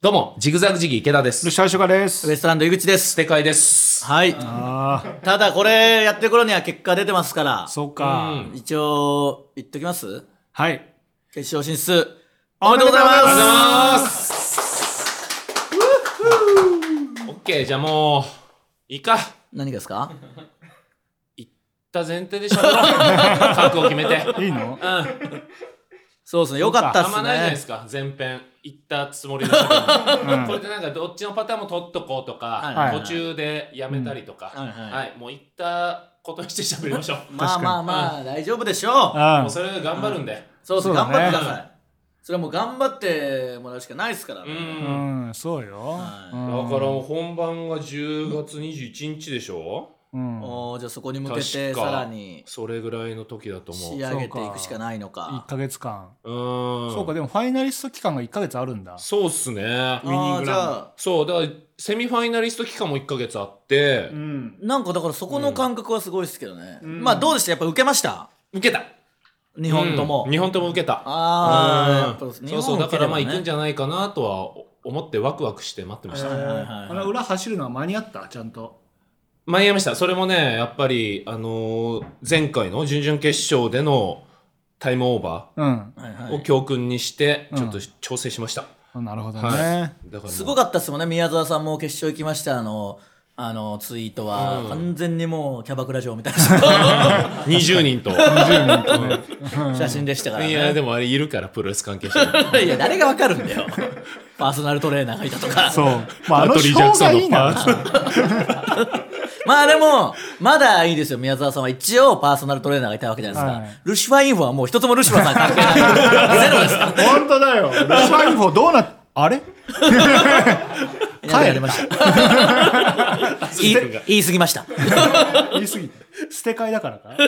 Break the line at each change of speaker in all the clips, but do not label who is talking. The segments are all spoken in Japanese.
どうもジグザグジギー池田です。
最初からです。
ウエストランド井口です。
ステカイです。
はい。ただこれやってる頃には結果出てますから。
そうか。
一応言っときます。
はい。
決勝進出おめでとうございます。
オッケー、じゃあもういいか。
何がですか？
言った前提でしょ。覚悟決めて。
いいの？
うん。
そうですね。よかったっすね。
あんまないじゃないですか。前編言ったつもりだけど、これでなんかどっちのパターンも取っとこうとか、途中でやめたりとか、はい、もう言ったことにして喋りましょう。
まあ大丈夫でしょう。
もうそれで頑張るんで。
そう頑張ってください。それはもう頑張ってもらうしかないですからね。
そうよ。
だから本番が10月21日でしょ。
じゃあそこに向けてさらに
それぐらいの時だと思う。
仕上げていくしかないのか。
1ヶ月間。そうか、でもファイナリスト期間が1ヶ月あるんだ。
そうっすね。ウ
ィニングラン。
そうだからセミファイナリスト期間も1ヶ月あって、
なんかだからそこの感覚はすごいですけどね。まあどうでした？やっぱ受けました？
受けた。
2本とも。
2本とも受けた。
やっぱ
そうだからまあ行くんじゃないかなとは思ってワクワクして待ってました。
裏走るのは間に合った？ちゃんと
間に合いました。それもね、やっぱり、前回の準々決勝でのタイムオーバーを教訓にして、ちょっと調整しました。
なるほどね。
だからすごかったですもんね。宮沢さんも決勝行きました。ツイートは、完全にもうキャバクラ嬢みたいな。
20人と。
写真でしたからね。
いや、でもあれいるから、プロレス関係者。
いや、誰がわかるんだよ。パーソナルトレーナーがいたとか。
そう。まあ、あのショーがいいな。
まあでも、まだいいですよ。宮沢さんは一応パーソナルトレーナーがいたわけじゃないですか。ルシファーインフォはもう一つもルシファーさん関係ない。ゼロですか。
本当だよ。ルシファーインフォどうなっ、あれ
やりました。言い過ぎました。
言い過ぎて。捨て替えだからか。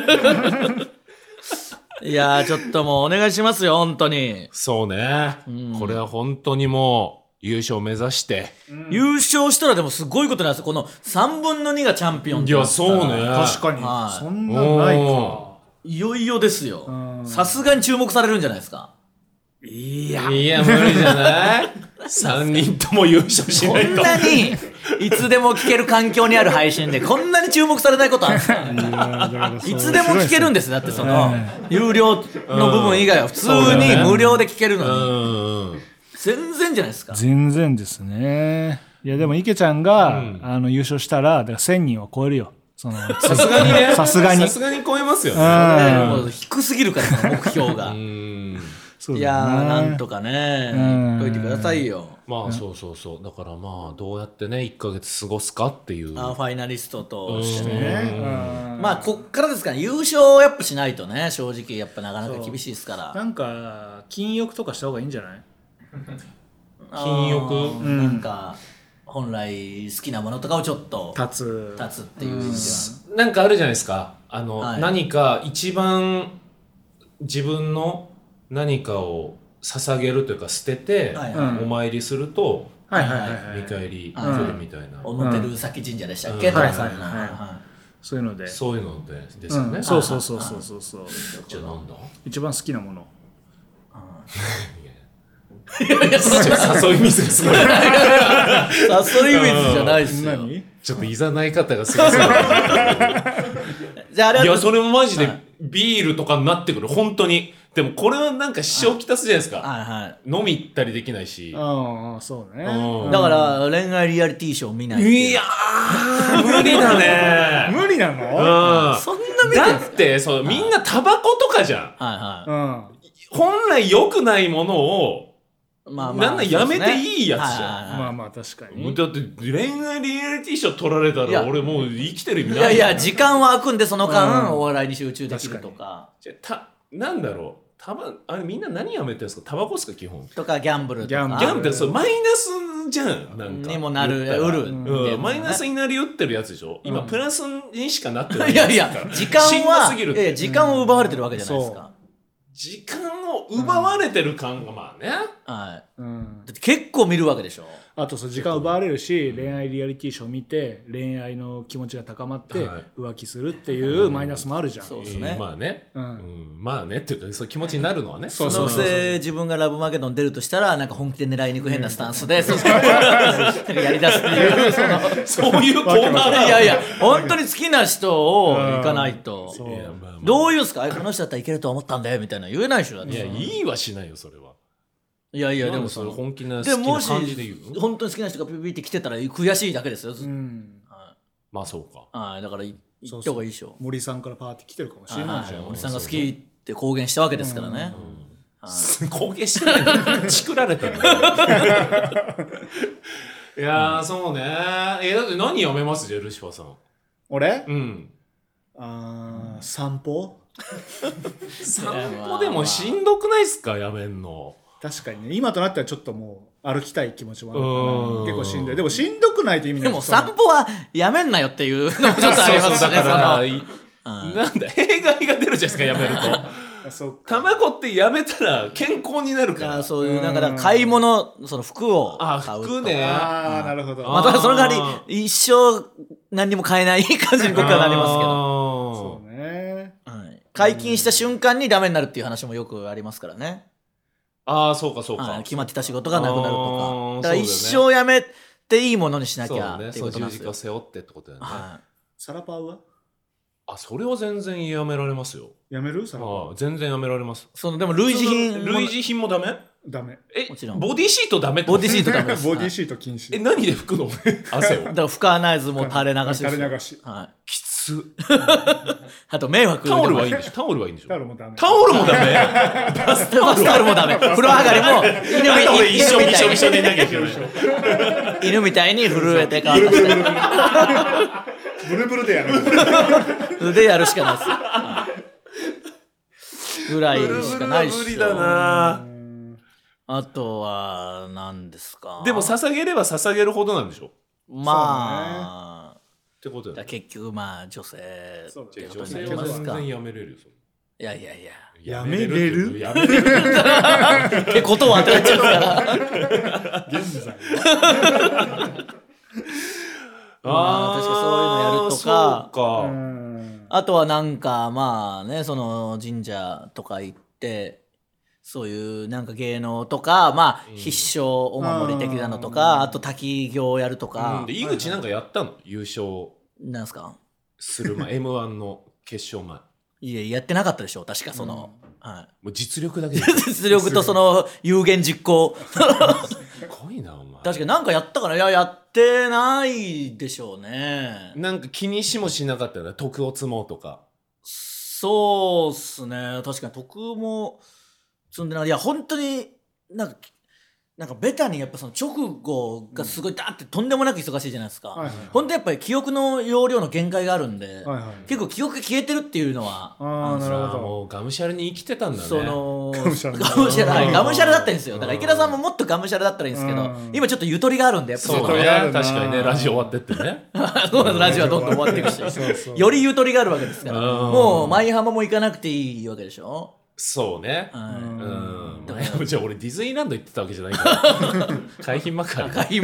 いやー、ちょっともうお願いしますよ、本当に。
そうね。これは本当にもう、優勝目指して、
優勝したらでもすごいことなんですよ。この3分の2がチャンピオン。
いや、そうね。
確かに。そんなないか。
いよいよですよ。さすがに注目されるんじゃないですか。
いや無理じゃない？ 3 人とも優勝しないと。
こんなにいつでも聞ける環境にある配信でこんなに注目されないことあるんですか？いつでも聞けるんです。だってその有料の部分以外は普通に無料で聞けるのに全然じゃないですか。
全然ですね。いやでも池ちゃんが優勝したらだから1000人を超えるよ。
さすがにね。
さすが
に超えますよね。
もう低すぎるから目標が。いやー、なんとかね言っといてくださいよ。
まあそうだからまあどうやってね1ヶ月過ごすかっていう。
ファイナリストとしてね。まあこっからですから優勝をやっぱしないとね、正直やっぱなかなか厳しいですから。
なんか禁欲とかした方がいいんじゃない？
禁欲、
なんか本来好きなものとかをちょっと
立
つっていう意味では
なんかあるじゃないですか。何か一番自分の何かを捧げるというか捨ててお参りすると見返り来るみたいな。
表ルーサキ神社でしたっけ？
そういうので
ですよね。
そう。
じゃあなんだ？
一番好きなもの。
誘い水がすごい。
誘い水じゃないっすよ。
ちょっといざない方がすごそう。
じゃああれは。
いやそれもマジでビールとかになってくる本当に。でもこれはなんか支障きたすじゃないですか。飲み行ったりできないし。
そうね。
だから恋愛リアリティショー見ない。
いやー無理だね。
無理なの？
そんな見てんすか？
だってみんなタバコとかじゃん。本来良くないものをなんなやめていいやつじゃん。
まあ確かに。
だって恋愛リアリティショー取られたら俺もう生きてる意味ない。
いや時間は空くんでその間お笑いに集中できるとか。
なんだろう。あれみんな何やめてるんですか？タバコっすか基本。
とかギャンブルとか。
ギャンブルってマイナスじゃん。なんか
にもなる
マイナスになり打ってるやつでしょ。今プラスにしかなってない。
いや時間を奪われてるわけじゃないですか。
時間を奪われてる感がまあね。
うん、
だって結構見るわけでしょ。
あと時間奪われるし、恋愛リアリティショー見て恋愛の気持ちが高まって浮気するっていうマイナスもあるじゃん、
そうですね、
まあね、まあねっていうかそういう気持ちになるのはね。
そのくせ自分がラブマゲドン出るとしたらなんか本気で狙いに行く変なスタンスでやりだすっていう
そういうコーナー。
いやいや本当に好きな人を行かないと、どういうんすか、この人だったらいけると思ったんだよみたいな言えないでしょ。
いやいいはしないよそれは。
いやいやでも
それ本気な好きな感じで言う。
でもし本当に好きな人がピピって来てたら悔しいだけですよ、
まあそうか。
だから行った方がいいでしょ。
森さんからパーって来てるかもしれないじゃん。
森さんが好きって公言したわけですからね。
公言してないのチクられたの。いやそうね。だって何やめますじゃルシファーさん。
俺？
うん
散歩？
散歩でもしんどくないっすか、やめんの。
確かにね、今となってはちょっともう歩きたい気持ちもあるから結構しんどい。でもしんどくないと意味ない。
でも散歩はやめんなよっていうのもちょっとありますね。
だからなんだ弊害が出るじゃないですか、やめると。卵ってやめたら健康になるから。
そういうなんか買い物、その服を買うとか。
服ね。
なるほど。
またその代わり一生何にも買えない感じに僕はなりますけど。
そうね。
解禁した瞬間にダメになるっていう話もよくありますからね。
そうかそうか。
決まってた仕事がなくなるとか。だから一生やめていいものにしなきゃっていうことなんですよ。
十字架背負ってってことだよね。
サラパウは？
それは全然やめられますよ。
やめる？サラパウ。
全然やめられます。
でも類似品
もダメ？
ダメ。
もちろん。
ボディシートダメ？
ボディシートダメです。
ボディシート禁止。
何で拭くの？汗を。
だから拭かないずもう垂れ流し。
垂れ流し。
きつ。
あと迷惑。
タオルはいいんでしょ？タオルはいいんでしょ？
タオルもダメ。
タオルもダメ？
バスタオルもダメ。風呂上がりも
一緒に投げてる。
犬みたいに震えて乾かして。
ブルブルでやる。
でやるしかないです。ぐらいしかないっしょ。
無理だな。
あとは何ですか？
でも捧げれば捧げるほどなんでしょ？
まあ
ってことだ。
結局女性ってこと
女性
になりますか。
は全然やめれるよ。
いや
やめれる？
ってことは当たっちゃうから
現在
確かにそういうのやるとか、あとはなんかその神社とか行ってそういうなんか芸能とか必勝お守り的なのとか、あと滝行やるとか。
井口なんかやったの？優勝
なんすか
するM1 の決勝前。
いややってなかったでしょ確か
もう実力だけで
実力とその有言実行
すごいなお前。
確かになんかやったかな。やってないでしょうね。
なんか気にしもしなかったよね、徳を積もうとか。
そうっすね、確かに徳も積んでない。いや本当になんかベタにやっぱその直後がすごいダーってとんでもなく忙しいじゃないですか、本当やっぱり記憶の容量の限界があるんで、結構記憶が消えてるっていうのは
なるほど。
もうがむしゃらに生きてたんだね。
がむしゃらだったんですよ。だから池田さんももっとがむしゃらだったらいいんですけど、今ちょっとゆとりがあるんで、やっぱ
そうね、確かにね、ラジオ終わってってね
そうなんです、ラジオはどんどん終わっていくしよりゆとりがあるわけですから、もう舞浜も行かなくていいわけでしょ。
そうね。じゃあ俺ディズニーランド行ってたわけじゃないから海浜幕張か。
い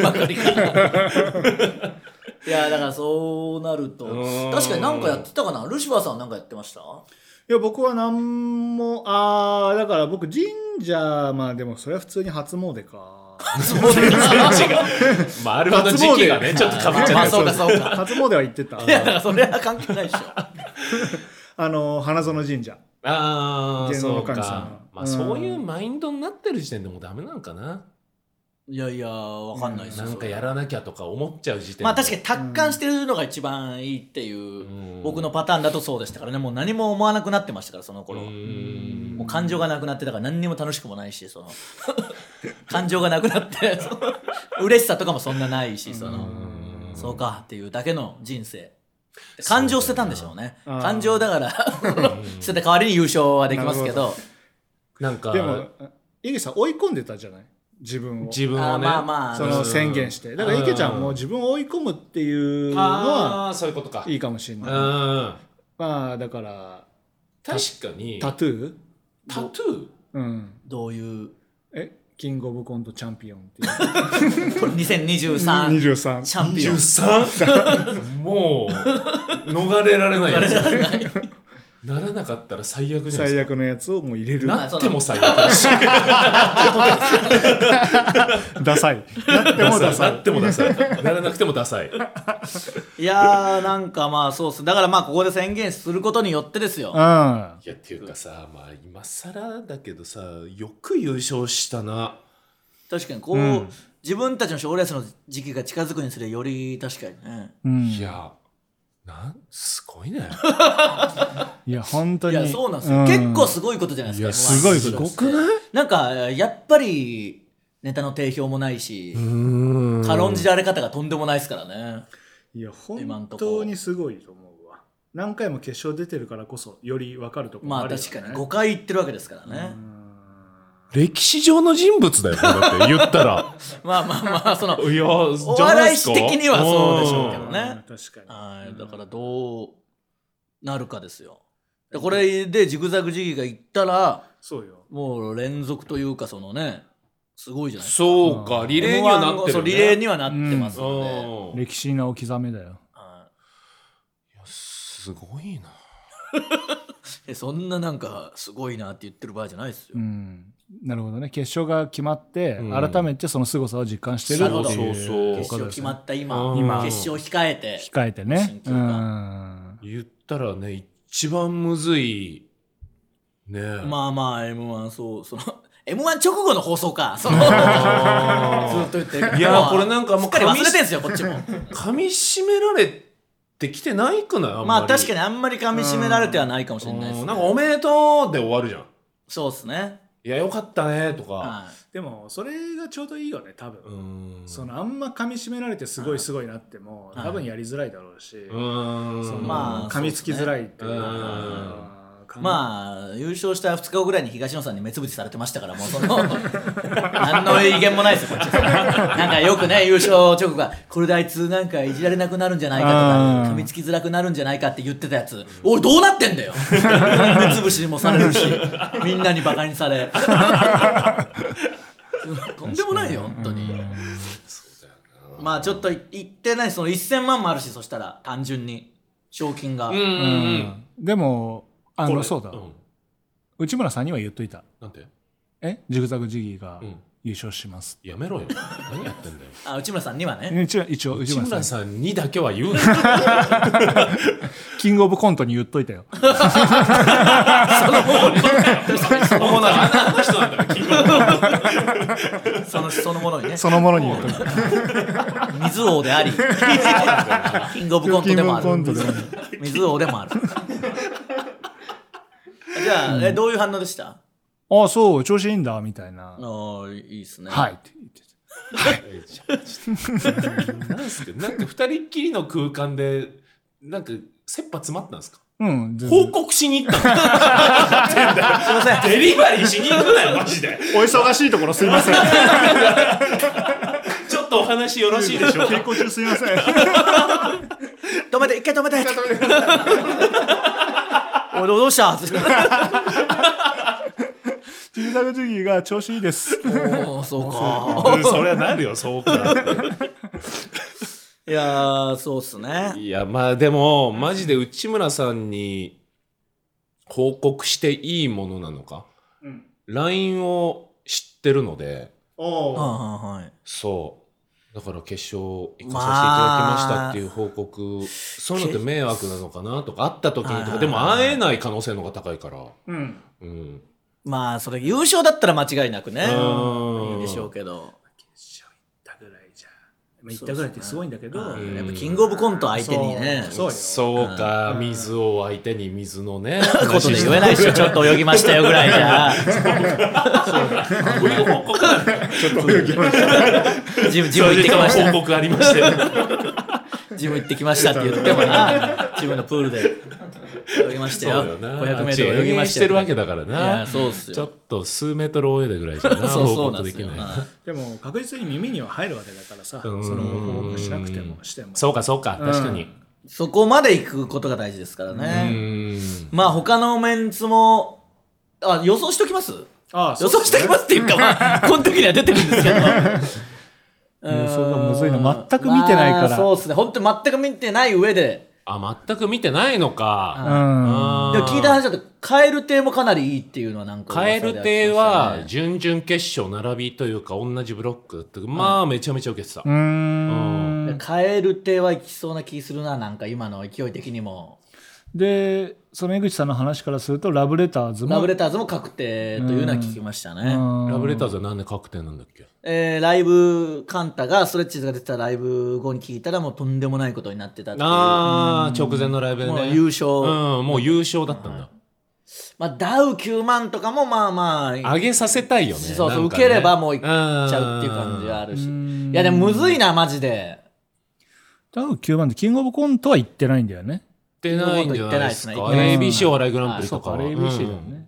やだからそうなると確かに何かやってたかな。ルシファーさんは何かやってました？
いや僕は何もだから僕神社でもそれは普通に初詣か。
初詣あるほど時期がねちょっとかぶっちゃった。
そうか
初詣は行ってた。
いやだからそれは関係ないでしょ
花園神社。
そうか。そういうマインドになってる時点でもうダメなんかな。
いやわかんないですよ。
なんかやらなきゃとか思っちゃう時点で。
確かに達観してるのが一番いいっていう僕のパターンだとそうでしたからね。もう何も思わなくなってましたからその頃。もう感情がなくなってたから何にも楽しくもないし感情がなくなって嬉しさとかもそんなないしそうかっていうだけの人生。感情捨てたんでしょうね。感情だから捨てた代わりに優勝はできますけど。
なんか
でも井口さん追い込んでたじゃない自分をね。その宣言してだから池ちゃんも自分を追い込むっていうのは
そういうことか
いいかもしれない。だから
確かに
タトゥー
どういう
キングオブコントチャンピオンっていう
2023チャンピオン
もう逃れられないやつならなかったら最悪じゃないですか。
最悪のやつをもう入れる。
なっても最悪だし
ダサい。な
ってもダサい。ならなくてもダサい。
いやーなんかまあそうっす。だからまあここで宣言することによってですよ。
いや
っていうかさ、まあ今更だけどさ、よく優勝したな。
確かにこう、自分たちの賞レースの時期が近づくにつれより確かにね。
いや。すごいね。
いや本当に。
いやそうなんですよ、結構すごいことじゃないですか。
すごいすごくない？
なんかやっぱりネタの定評もないし、軽んじられ方がとんでもないですからね。
いや本当にすごいと思うわ。何回も決勝出てるからこそより分かるところもあるよね。
まあ確かに5回行ってるわけですからね。
歴史上の人物だよ、だって言ったら
まあその
いや
お笑い師的にはそうでしょうけどね。
確か
に。だからどうなるかですよ。これでジグザグジギーが行ったら
そうよ、
もう連続というかそのねすごいじゃないです
か。そうか、リレーにはなってる、ね、
そうリレーにはなってますの
で、歴史に名を刻めだよ。
いやすごいな
そんななんかすごいなって言ってる場合じゃないですよ。
なるほどね。決勝が決まって、改めてその凄さを実感してるっていう、
決勝決まった今決勝控えて
ね。
言ったらね一番むずいね。
まあ M1 そのM1 直後の放送かずっと言ってるけど、
いやこれなんかもう
すっかり忘れてんすよこっちも
噛み締められてきてないくない？
まあ確かにあんまり噛み締められてはないかもしれないですね。
なんかおめでとうで終わるじゃん。
そうっすね。
いやよかったねとか、
でもそれがちょうどいいよね多分。そのあんま噛み締められてすごいなっても多分やりづらいだろうし、噛みつきづらいっていうか。
まあ優勝した2日後ぐらいに東野さんに目つぶしされてましたから、もうその何の威厳もないですよこっち。なんかよくね優勝直後がこれであいつなんかいじられなくなるんじゃないかとか噛みつきづらくなるんじゃないかって言ってたやつ、おいどうなってんだよ目つぶしもされるしみんなにバカにされとんでもないよ本当に。まあちょっと言ってないその1000万もあるし、そしたら単純に賞金が
でもそうだ、内村さんには言っといた。
なんて？
ジグザグジギーが優勝します。
やめろよ。何やってんだよ。
内村さんにはね。
一応
内村さんにだけは言うな。
キングオブコントに言っといたよ。
そのものにあの人なんだよ。キングオブコント。
そのものにね。
そのものに言っといた。
水王であり、キングオブコントでもある。水王でもある。じゃあどういう反応でした？
そう調子いいんだみたいな。
いいっすね。
はいって
言ってた。なんすか、なんか二人っきりの空間でなんか切羽詰まったんですか？報告しに行ったの。すいません。デリバリーしに行くなよマジで。
お忙しいところすいません。
ちょっとお話よろしいでしょうか？
稽古中すいません。
止めて、一回止めて。おいどうした？
ジグザグジギーが調子いいです。
そうか。
そりゃなるよ、そうか。
いやそうっすね。
いやまあでもマジで内村さんに報告していいものなのか、LINE を知ってるので、そうだから決勝行かさせていただきましたっていう報告、そういうのって迷惑なのかなとか、会った時にとかでも会えない可能性の方が高いから、
まあそれ優勝だったら間違いなくねいいでしょうけど、
決勝行ったぐらいじゃ行ったぐらいってすごいんだけど、
やっぱキングオブコント相手にね、
そうか、水を相手に水のね
ことで言えないっしょ。ちょっと泳ぎましたよぐらいじゃ。
ちょっと泳ぎました。
ジム行ってきました。
報告ありましたよ。
ジム行ってきましたって言ってもな、ジムのプールで泳ぎましたよ。500メートル泳ぎましたよ。
してるわけだからな。
いやそうっすよ。
ちょっと数メートル泳いでぐらいじゃな。
そうなんですよ。
でも確実に耳には入るわけだからさ、その報告しなくてもしても。
そうか確かに。
そこまで行くことが大事ですからね。まあ他のメンツも予想しときます？ 予想してきますっていうか、まあこの時には出てるんですけど
それがむずいな、全く見てないから、
そうですね、本当に全く見てない上で、
全く見てないのか。
でも聞いた話だと蛙亭もかなりいいっていうのはなんか
蛙亭は準々決勝並びというか同じブロックってまあめちゃめちゃ受けてた。
蛙亭はいきそうな気するな、なんか今の勢い的にも。
でその江口さんの話からするとラブレターズも
確定というのは聞きましたね。
ラブレターズはなんで確定なんだっけ。
ライブカンタがストレッチーズが出てたライブ後に聞いたらもうとんでもないことになってたっていう。
直前のライブでね、
もう優勝、
もう優勝だったんだ。
まあ、ダウ9万とかもまあまあ
上げさせたいよね。
そうそう、受ければもういっちゃうっていう感じがあるし、いやでもむずいなマジで。
ダウ9万でキングオブコントは行ってないんだよね。
行ってないんじゃないですか。ABC お笑いグランプリとか。
そうか ABC だよね。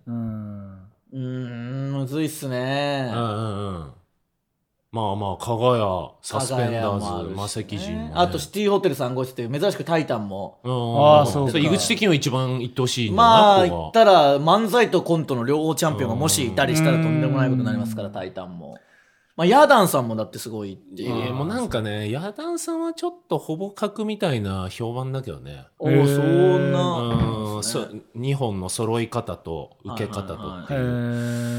むずいっすね。
まあまあ、かがや、サスペンダーズ、魔石陣も、ね。
あとシティホテル3号室って珍しくタイタンも。
そうか。井口的には一番行ってほしいんだな。
まあ、言ったら漫才とコントの両方チャンピオンがもしいたりしたらとんでもないことになりますから、タイタンも。まあ、ヤダンさんもだってすごいっていう。
もうなんかね、ヤダンさんはちょっとほぼ格みたいな評判だけどね。
そんな。
2本の揃い方と受け方とっていう。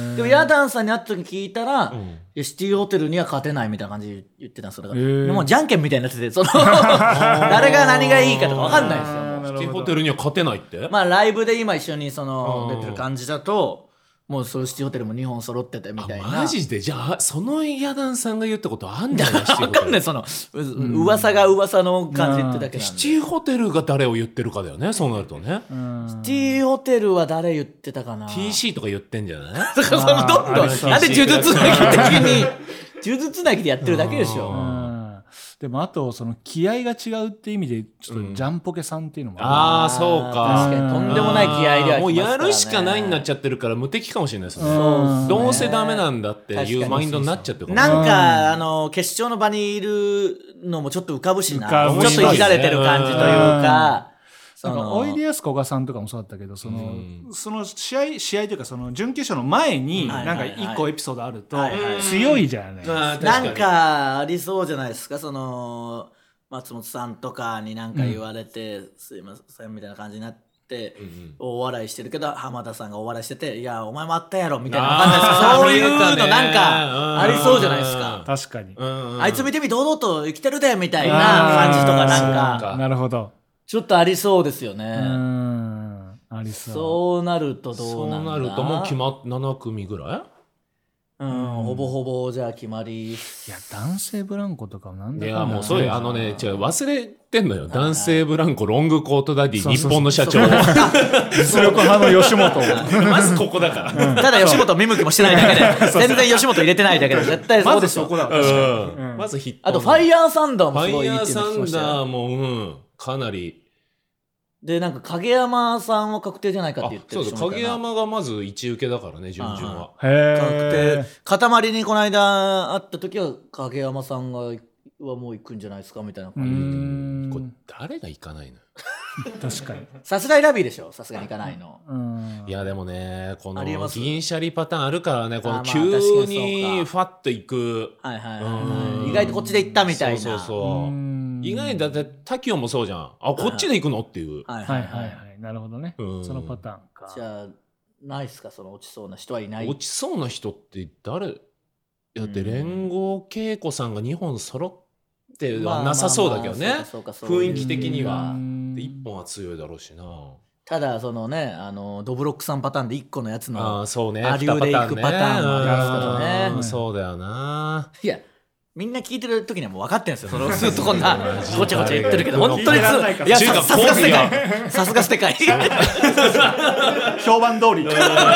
でもヤダンさんに会った時聞いたら、シティホテルには勝てないみたいな感じで言ってたんですよ。だからもうじゃんけんみたいになってて、誰が何がいいかとか分かんないですよ。
シティホテルには勝てないって。
まあライブで今一緒に出てる感じだと。もうそのシティホテルも2本揃っててみたいな。
マジでじゃあそのヤダンさんが言ったことあんじゃない。
分かんない、その噂が噂の感じ言ってだけなんで。
シティホテルが誰を言ってるかだよね、そうなるとね。
シティホテルは誰言ってたかな。
TC とか言ってんじゃない。だ
からそのどんどんなんで呪術つなぎ的に呪術つなぎでやってるだけでしょ。
でもあとその気合が違うって意味でちょっとジャンポケさんっていうのも
そうか。
確かにとんでもない気合では
もうやるしかないになっちゃってるから無敵かもしれないですね。どうせダメなんだっていうマインドになっちゃってる。
なんか決勝の場にいるのもちょっと浮かぶしな、ちょっといじられてる感じというか。
おいでやすこがさんとかもそうだったけど、その試合というかその準決勝の前になんか一個エピソードあると強いじゃんね。
なんかありそうじゃないですか。その松本さんとかになんか言われて、すいませんみたいな感じになって大笑いしてるけど、浜田さんが大笑いしてて、いやお前もあったやろみたいな感じですか。そういうのなんかありそうじゃないですか。
確かに。
あいつ見てみ堂々と生きてるでみたいな感じとかなんか。
なるほど。
ちょっとありそうですよね。
ありそう。
そうなるとどうなんだ。
そうなるともう決まっ7組ぐらい。
ほぼほぼじゃあ決まり。い
や男性ブランコとかなんだか
いやもうそういう忘れてんのよ。男性ブランコロングコートダディ日本の社長
実力派の吉本
まずここだから、
ただ吉本見向きもしてないだけで全然吉本入れてないだけで絶対そうでしょ。
まずヒット。
あとファイヤーサンダーもすごいいいって言ってましたよ。
ファイヤーサンダーもかなり
でなんか影山さんは確定じゃないかって言ってる人もいたな。
影山がまず一受けだからね、準々は。
確定。塊にこの間会った時は影山さんがはもう行くんじゃないですかみたいな感じ。
これ誰が行かないの。
確かに。
さすがにラビーでしょ、さすがに行かないの。
いやでもね、この銀シャリパターンあるからね、この急にファッと行く。
意外とこっちで行ったみたいな。
そうそう。意外だってタキオンもそうじゃん。こっちで行くのっていう。
なるほどね。そのパターンか。
じゃあないっすか、その落ちそうな人はいない。
落ちそうな人って誰。だって連合恵子さんが2本揃ってはなさそうだけどね、雰囲気的には。1本は強いだろうしな。
ただそのね、ドブロックさんパターンで1個のやつの
ア
リューでいくパターンもありますからね。
そうだよな。
いやみんな聞いてる時にはもう分かってるんですよ。そのずっとこんなごちゃごちゃ言ってるけど、本当にいやさすが世界、さすが世界
評判通り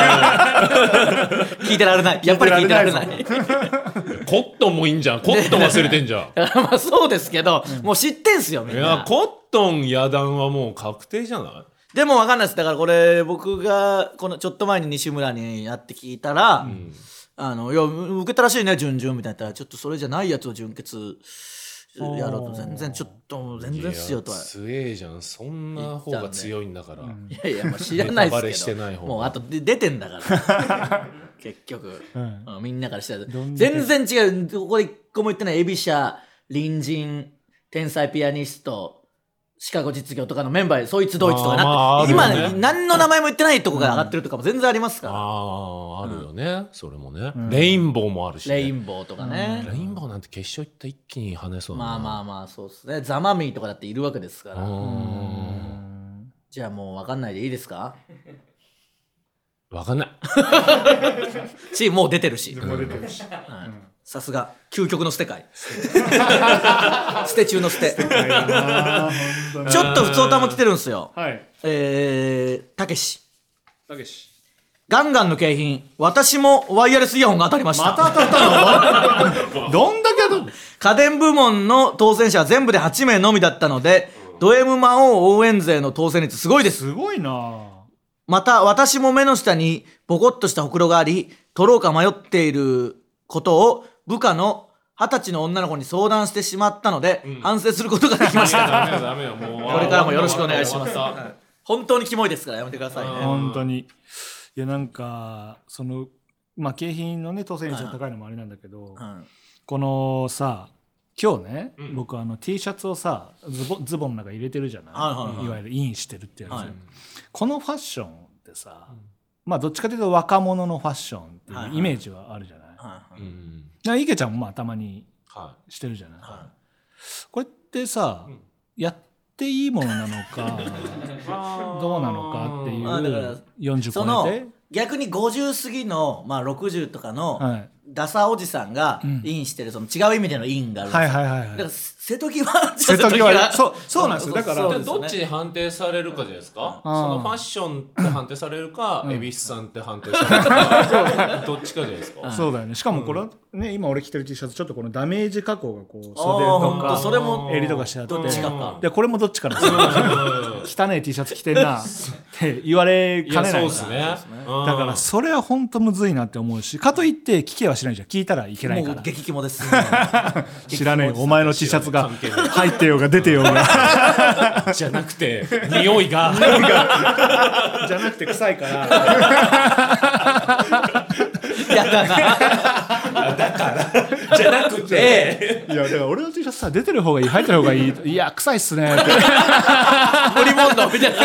聞いてられない。やっぱり聞いてられない。
コットンもいいんじゃん。コットン忘れてんじゃん。
まあそうですけど、もう知ってんすよみんな。
いやコットン野団はもう確定じゃない。
でも分かんないです。だからこれ僕がこのちょっと前に西村にやって聞いたら、いや受けたらしいね準々みたいな言ったら、ちょっとそれじゃないやつを準決やろうと、全然ちょっと全然っすよとは。
強えじゃん、そんな方が強いんだから。
いやいや、まあ知らないですけど、もうあと出てんだから結局、みんなからしたら全然違う。ここで一個も言ってない。エビシャ、隣人、天才ピアニスト、シカゴ実業とかのメンバーでそいつドイツとかなって、今何の名前も言ってないとこが上がってるとかも全然ありますから。
あるよね、それもね。レインボーもあるし、
レインボーとかね。
レインボーなんて決勝行ったら一気に跳ねそうな。
まあそうですね。ザマミーとかだっているわけですから。じゃあもう分かんないでいいですか？
分かんない
もう出てるし。さすが究極の捨て会捨て中の捨てちょっと普通歌も来てるんですよ。たけしガンガンの景品、私もワイヤレスイヤホンが当たりました。
また当たったの？どんだけ当たる？
家電部門の当選者は全部で8名のみだったので、ド M 魔王応援勢の当選率すごいです。
すごいな。
また私も目の下にボコッとしたほくろがあり、取ろうか迷っていることを部下の20歳の女の子に相談してしまったので、反省することができました。
ダメよもう。
これからもよろしくお願いします。本当にキモいですからやめてくださいね。
本当に。いやなんかその景品のね当選率が高いのもあれなんだけど、このさ今日ね、僕T シャツをさズボンの中入れてるじゃない、いわゆるインしてるってやつ、このファッションってさ、どっちかというと若者のファッションっていうイメージはあるじゃない。池ちゃんもたまにしてるじゃない、これってさ、やっていいものなのかどうなのかっていう40超えて
逆に50過ぎの、60とかのダサおじさんがインしてるその違う意味でのインがあるんですよ。だから瀬戸際
そうなんですよ。だから
どっちに判定されるかじゃないですか。そのファッションって判定されるか、恵比寿さんって判定されるかどっちかじゃないですか。
そうだよね。しかもこれね、今俺着てる T シャツちょっとこのダメージ加工がこう袖とか
それも
襟とかしてあって、
どっちかか。
でこれもどっちかなんですよ。汚い T シャツ着てんなって言われかねない。
そうですね。
だからそれは本当むずいなって思うし、かといって聞けはしないじゃん。聞いたらいけないから。
もう激キモです。
知らねえよお前の T シャツが入ってようが出てようが
じゃなくて匂いが
じゃなくて臭いから
やだな
だからじゃなくて
いやだから俺の T シャツさ出てる方がいい入ってる方がいいいや臭いっすねって
無理問答みたい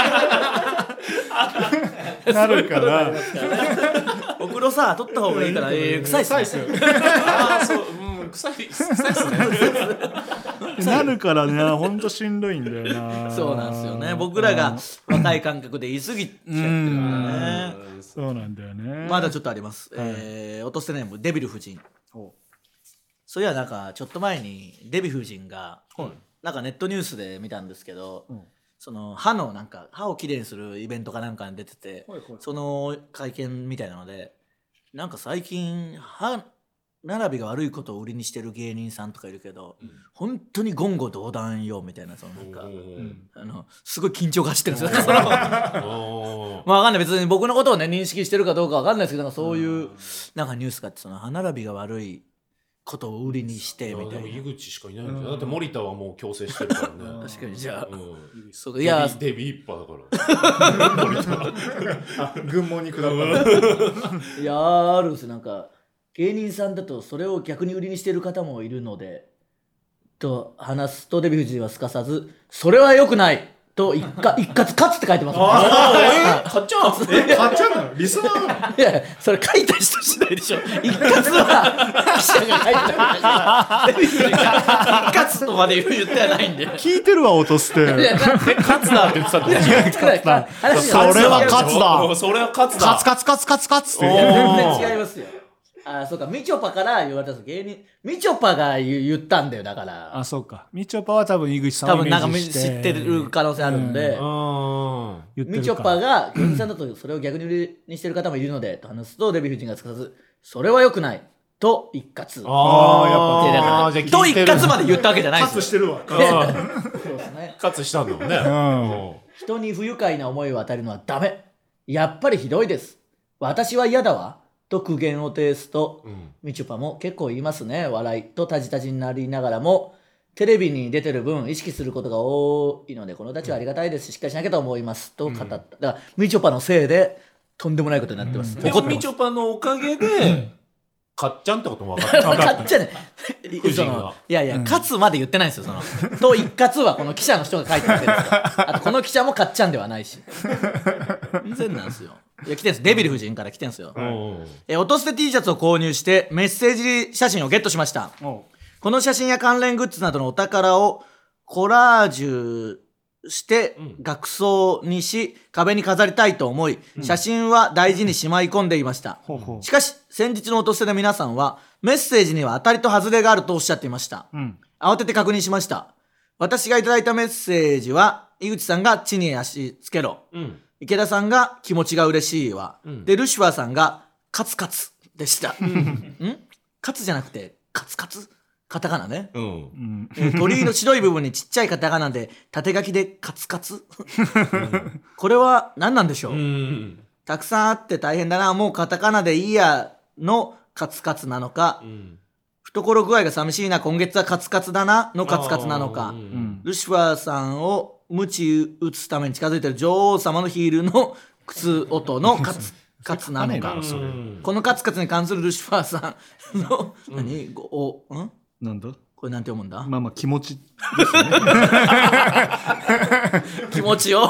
な
なるから
お風呂さ取った方がいいから臭いっすね
臭いっすね
なるからねほんとしんどいんだよな。
そうなんですよね。僕らが若い感覚で言い過ぎちゃってるからね。
そうなんだよね。
まだちょっとあります。落とせネームデビル夫人。そういやなんかちょっと前にデビ夫人がなんかネットニュースで見たんですけど、その歯のなんか歯をきれいにするイベントかなんかに出てて、その会見みたいなのでなんか最近歯並びが悪いことを売りにしてる芸人さんとかいるけど、本当に言語道断よみたいなそのなんかすごい緊張が走ってるんですよ。分かんない別に僕のことをね認識してるかどうか分かんないですけどなんかそういうなんかニュースがあってその歯並びが悪いことを売りにしてみたいな。でも
井口しかいないんだよ。だって森田はもう強制してるからね。
確かにじゃあ、
そういやデビ一派だ
から軍門に下った
いやあるんですよ。なんか芸人さんだとそれを逆に売りにしてる方もいるのでと話すとデヴィ夫人はすかさずそれは良くないと一括勝つって書いてます。
勝っちゃう
なのリスナーなの。
いやそれ書いた人しないでしょ。一括は記者が書いてたデヴィ夫人が一括とまで言ってはないんで
聞いてるわ落として
勝つなって言ってたんだ。
それは勝つだ
それは勝つだ
勝つって
全然違いますよ。そうかみちょぱから言われたんです。芸人みちょぱが言ったんだよ。だから
そうかみちょぱは多分井口さんをイメージして
多分なんか知ってる可能性あるんで、みちょぱが芸人さんだとそれを逆に売りにしてる方もいるのでと話すとデヴィ夫人がすかさずそれは良くないと一括。
やっぱ
と一括まで言ったわけじゃないですよ。
勝つしてるわ。
そうですね。
勝つしたんだもんね。
人に不愉快な思いを与えるのはダメ。やっぱりひどいです。私は嫌だわ。と苦言を呈すと、みちょぱも結構言いますね笑いとタジタジになりながらもテレビに出てる分意識することが多いのでこの立ちはありがたいですし、しっかりしなきゃと思いますと語った。だからみちょぱのせいでとんでもないことになってます。
でもみちょぱのおかげでかっちゃんってことも分かった。
かっちゃんね。いやいや、勝つまで言ってないんですよ。と一括はこの記者の人が書いてるわけですから。あとこの記者もかっちゃんではないし。全然なんですよ。いや来てんす。デビル夫人から来てんすよ。音捨て T シャツを購入してメッセージ写真をゲットしました。この写真や関連グッズなどのお宝をコラージュして額装にし壁に飾りたいと思い、写真は大事にしまい込んでいました。しかし先日の音捨てで皆さんはメッセージには当たりと外れがあるとおっしゃっていました。慌てて確認しました。私がいただいたメッセージは井口さんが地に足つけろ、池田さんが気持ちが嬉しいわ、でルシファーさんがカツカツでした。カツじゃなくてカツカツ、カタカナね。鳥居の白い部分にちっちゃいカタカナで縦書きでカツカツ。これは何なんでしょう。たくさんあって大変だな、もうカタカナでいいやのカツカツなのか、懐具合が寂しいな、今月はカツカツだなのカツカツなのか、ルシファーさんを鞭打つために近づいている女王様のヒールの靴音のカツカツなのか、このカツカツに関するルシファーさんの
なんだ
これなんて読むんだ。
まあまあ気持ち
ですね。気持ちを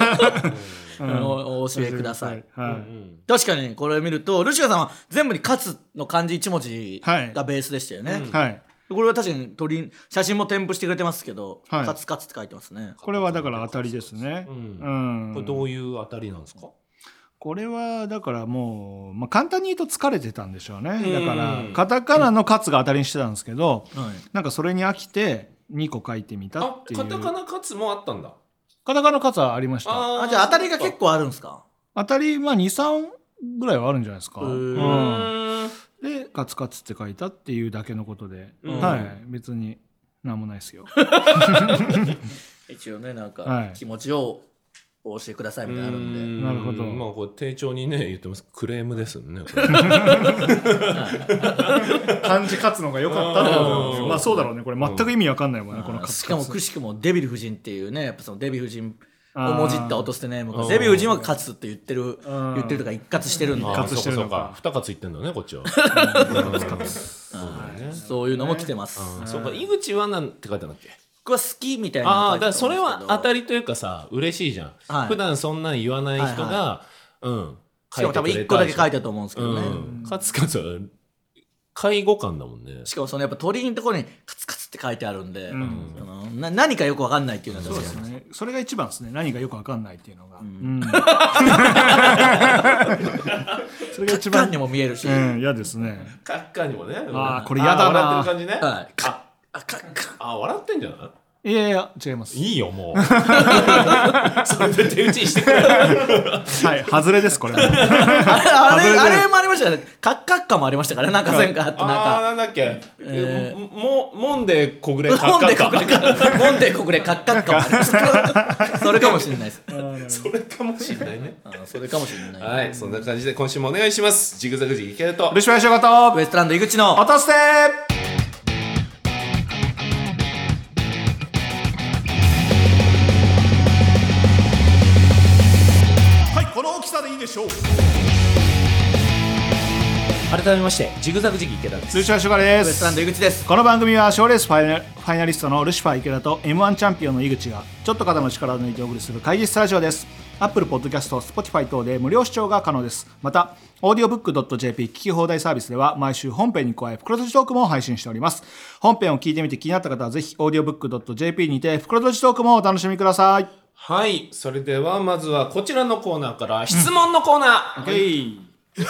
お教えください。確かにこれ見るとルシファーさんは全部にカツの漢字1文字がベースでしたよね。これは確かに写真も添付してくれてますけど、カツカツって書いてますね。
これはだから当たりですね。
これどういう当たりなんですか。
これはだからもう、簡単に言うと疲れてたんでしょうね。だからカタカナのカツが当たりにしてたんですけど、なんかそれに飽きて2個書いてみたっていう。
カタカナカツもあったんだ。
カタカナカツはありました。
じゃあ当たりが結構あるんですか。
当たり2、3ぐらいはあるんじゃないですか。でカツカツって書いたっていうだけのことで、別になんもないですよ。
一応ね、なんか気持ちをお教えくださいみたいなのあるんで。
なるほど。
まあこれ丁重にね言ってます。クレームですよね。
漢字勝つのが良かったってこと。まあそうだろうね。これ全く意味わかんないもんね。この
しかもくしくもデビル夫人っていうね、やっぱそのデビル夫人をもじった音捨てネームがデビル夫人は勝つって言ってるとか一括してるんで。
一括してるの
か。二括言ってんだねこっちは。
そういうのも来てます。
そうか。井口はなんて書いてあるんだっけ。
僕は好きみたいな。
だからそれは当たりというかさ、嬉しいじゃん。普段そんなん言わない人が
しかも多分1個だけ書いたと思うんですけどね。
カツカツは介護官だもんね。
しかもそのやっぱ鳥居のところにカツカツって書いてあるんで、何かよく分かんないっていうのは
そうですね。それが一番ですね。何かよく分かんないっていうのが。
それが一番。カッカンにも見えるし。
嫌ですね。
カッカンにもね。
これ嫌だな。
笑ってる感じね。笑ってんじゃない？
いやいや違います。
いいよもう。それで手打ちしてくれ。
はい、外れですこれ。あ
れもありましたね。カッカッカもありましたからね。なんか前回あって
なんだっけ。もんでこぐれカッカッカ。
もんでこぐれカッカッカもありました。それかもしれないです。
それかもしれないね。
それかもしれない。
はい、そんな感じで今週もお願いします。ジグザグジギ池田と
ルシファー翔吾と
ウエストランド井口の
音捨て。
改めましてジグザグジギ池田です。
ルシファー翔吾です。
ウエストランド井口です。
この番組は賞レースファイナリストのルシファー池田と M1 チャンピオンの井口がちょっと肩の力を抜いてお送りする会議室ラジオです。Apple Podcast、Spotify 等で無料視聴が可能です。また audiobook.jp 聞き放題サービスでは毎週本編に加え袋とじトークも配信しております。本編を聞いてみて気になった方はぜひ audiobook.jp にて袋とじトークもお楽しみください。
はい、それではまずはこちらのコーナーから質問のコーナー。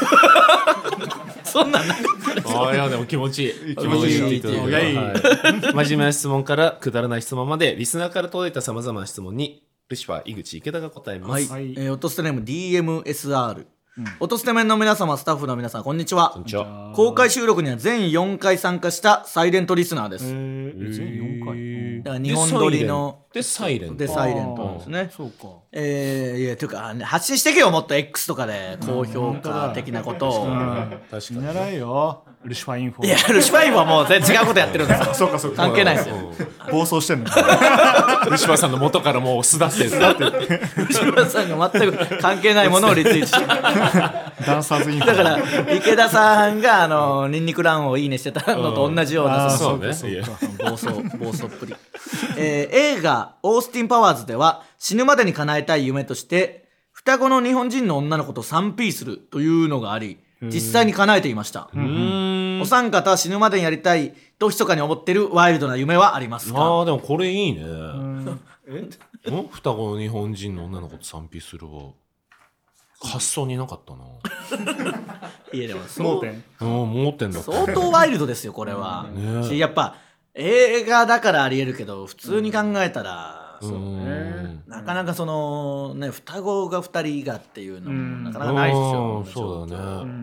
そんなん
いやでも気持ちいい。気持ちいい。真面目な質問からくだらない質問までリスナーから届いたさまざまな質問にルシファー井口池田が答えます。
音捨てネーム DMSR。音捨て面の皆様、スタッフの皆さん、こんにちは。公開収録には全4回参加したサイレントリスナーです。
全4回
だから日本撮りの
でサイレント
なんですね。
そうか。
いやというか発信してけよ、もっと X とかで高評価的なことを。
確かに習いよ、ルシファインフォ。
いやルシファインフォはもう全然違うことやってるんですよ。
そうかそうか、
関係ないですよ。
暴走してんの。
ルシファーさんの元からもう巣立ってる。
ルシファーさんが全く関係ないものをリツイートしてる。
ダンサーズインフォ
だから池田さんがニンニクランをいいねしてたのと同じような、
そうね、
暴走っぷり。映画「オースティン・パワーズ」では死ぬまでに叶えたい夢として双子の日本人の女の子と 3P するというのがあり、実際に叶えていました。お三方は死ぬまでにやりたいと密かに思っているワイルドな夢はありますか？
でもこれいいね。双子の日本人の女の子と 3P するわ。発想になかったな。
いやでも
盲点だった。
相当ワイルドですよこれは。やっぱ映画だからありえるけど、普通に考えたら、なかなかそのね、双子が2人がっていうのもなかなかないですよ。
そうだね。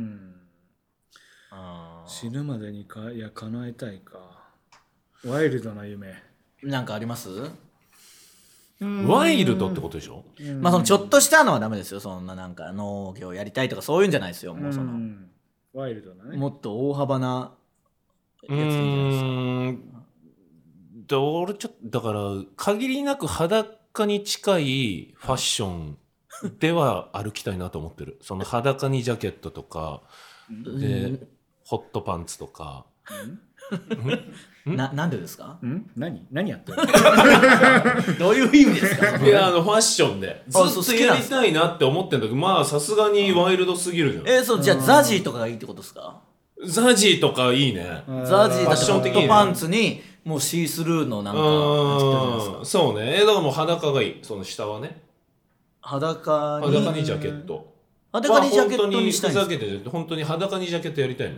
死ぬまでに叶えたいか。ワイルドな夢
なんかあります？
ワイルドってことでしょ。
まあそのちょっとしたのはダメですよ。そんななんか農業やりたいとかそういうんじゃないですよ。もうその
ワイルドなね、
もっと大幅なやつでいいんじゃないですか。
俺ちょっとだから限りなく裸に近いファッションでは歩きたいなと思ってる。その裸にジャケットとかでホットパンツとか。
なんでですか？
何やってる
どういう意味ですか？
いやファッションでずっとやりたいなって思ってんだけど、まあさすがにワイルドすぎるじゃん。
そうじゃあザジーとかがいいってことですか？
ザジーとかいいね。
ザジーだとホットパンツにもうシースルーのなんか
そうね。だからもう裸がいい。その下はね。
裸
にジャケット。
裸にジャケットにしたいんですか？
ふざけて本当に裸にジャケットやりたいの。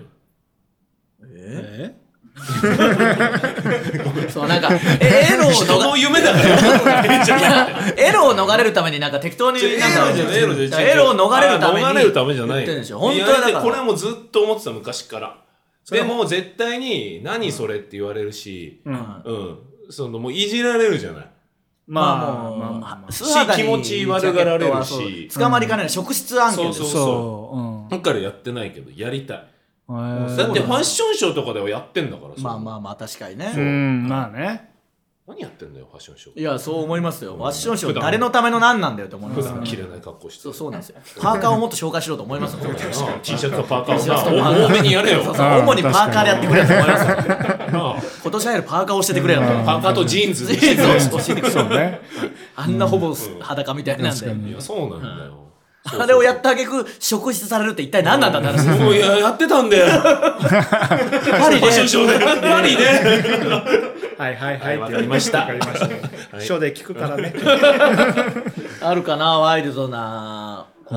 そうなんかエロを
人の夢だから
エロを逃れるためになんか適当にエロを逃れるために
じゃない。
本当はだから
これもずっと思ってた昔から。でも絶対に何それって言われるし、そのもういじられるじゃない。
まあ
気持ち悪がられるし、
捕まりかねない職質案件です。
そうだからやってないけどやりたい。だってファッションショーとかではやってんだから。
まあ確かにね。
まあね。
何やってんだよファッションショー。
いやそう思いますよ。ファッションショー誰のための何なんだよと思います。
普段着れない格好して。
そうなんですよ。パーカーをもっと紹介しろと思いますよ。
T シャツとパーカーを多めにやれよ。
主にパーカーでやってくれと思いますよ。今年流行るパーカーを教えてくれよ。
パーカーとジーンズ
教えてくれ。あんなほぼ裸みたいなんで。
いやそうなんだよ。
あれをやったあげく職質されるって一体何なんだって話です。
いやってたんだよ。パリでパリで
はい
わかりました。
ショーで聞くからね。
あるかなワイルドなこと。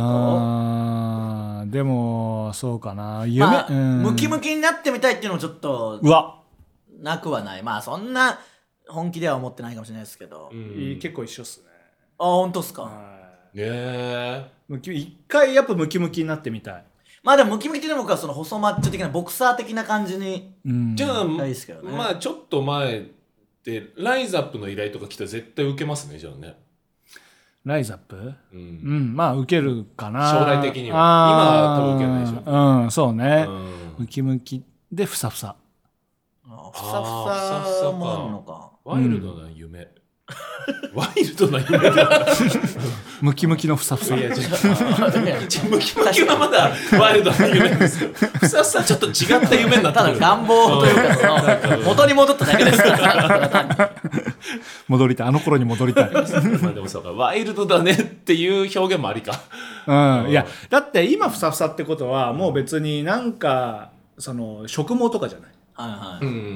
でもそうかな
ムキムキになってみたいっていうのもちょっとなくはない。まあそんな本気では思ってないかもしれないですけど。
結構一緒っすね。
本当っすか？
一回やっぱムキムキになってみたい。
まあでもムキムキでも僕はその細マッチョ的なボクサー的な感じに
じゃあ
ま
あちょっと前でライズアップの依頼とか来たら絶対受けますね。じゃあね
ライズアップまあ受けるかな
将来的には。今は多分受けないでしょ。
そうね。ムキムキでふさふさ
ふさふさもあるのか。
ワイルドな夢ワイルドな夢だ。
ムキムキのふさふさ。
ムキムキはまだワイルドな夢ですよ。ふさふさちょっと違った夢になった
だ願望というか元に戻っただけですから。
戻りたい。あの頃に戻りたい。
まあでもそうかワイルドだねっていう表現もありか。
いやだって今ふさふさってことはもう別になんかその植毛とかじゃない。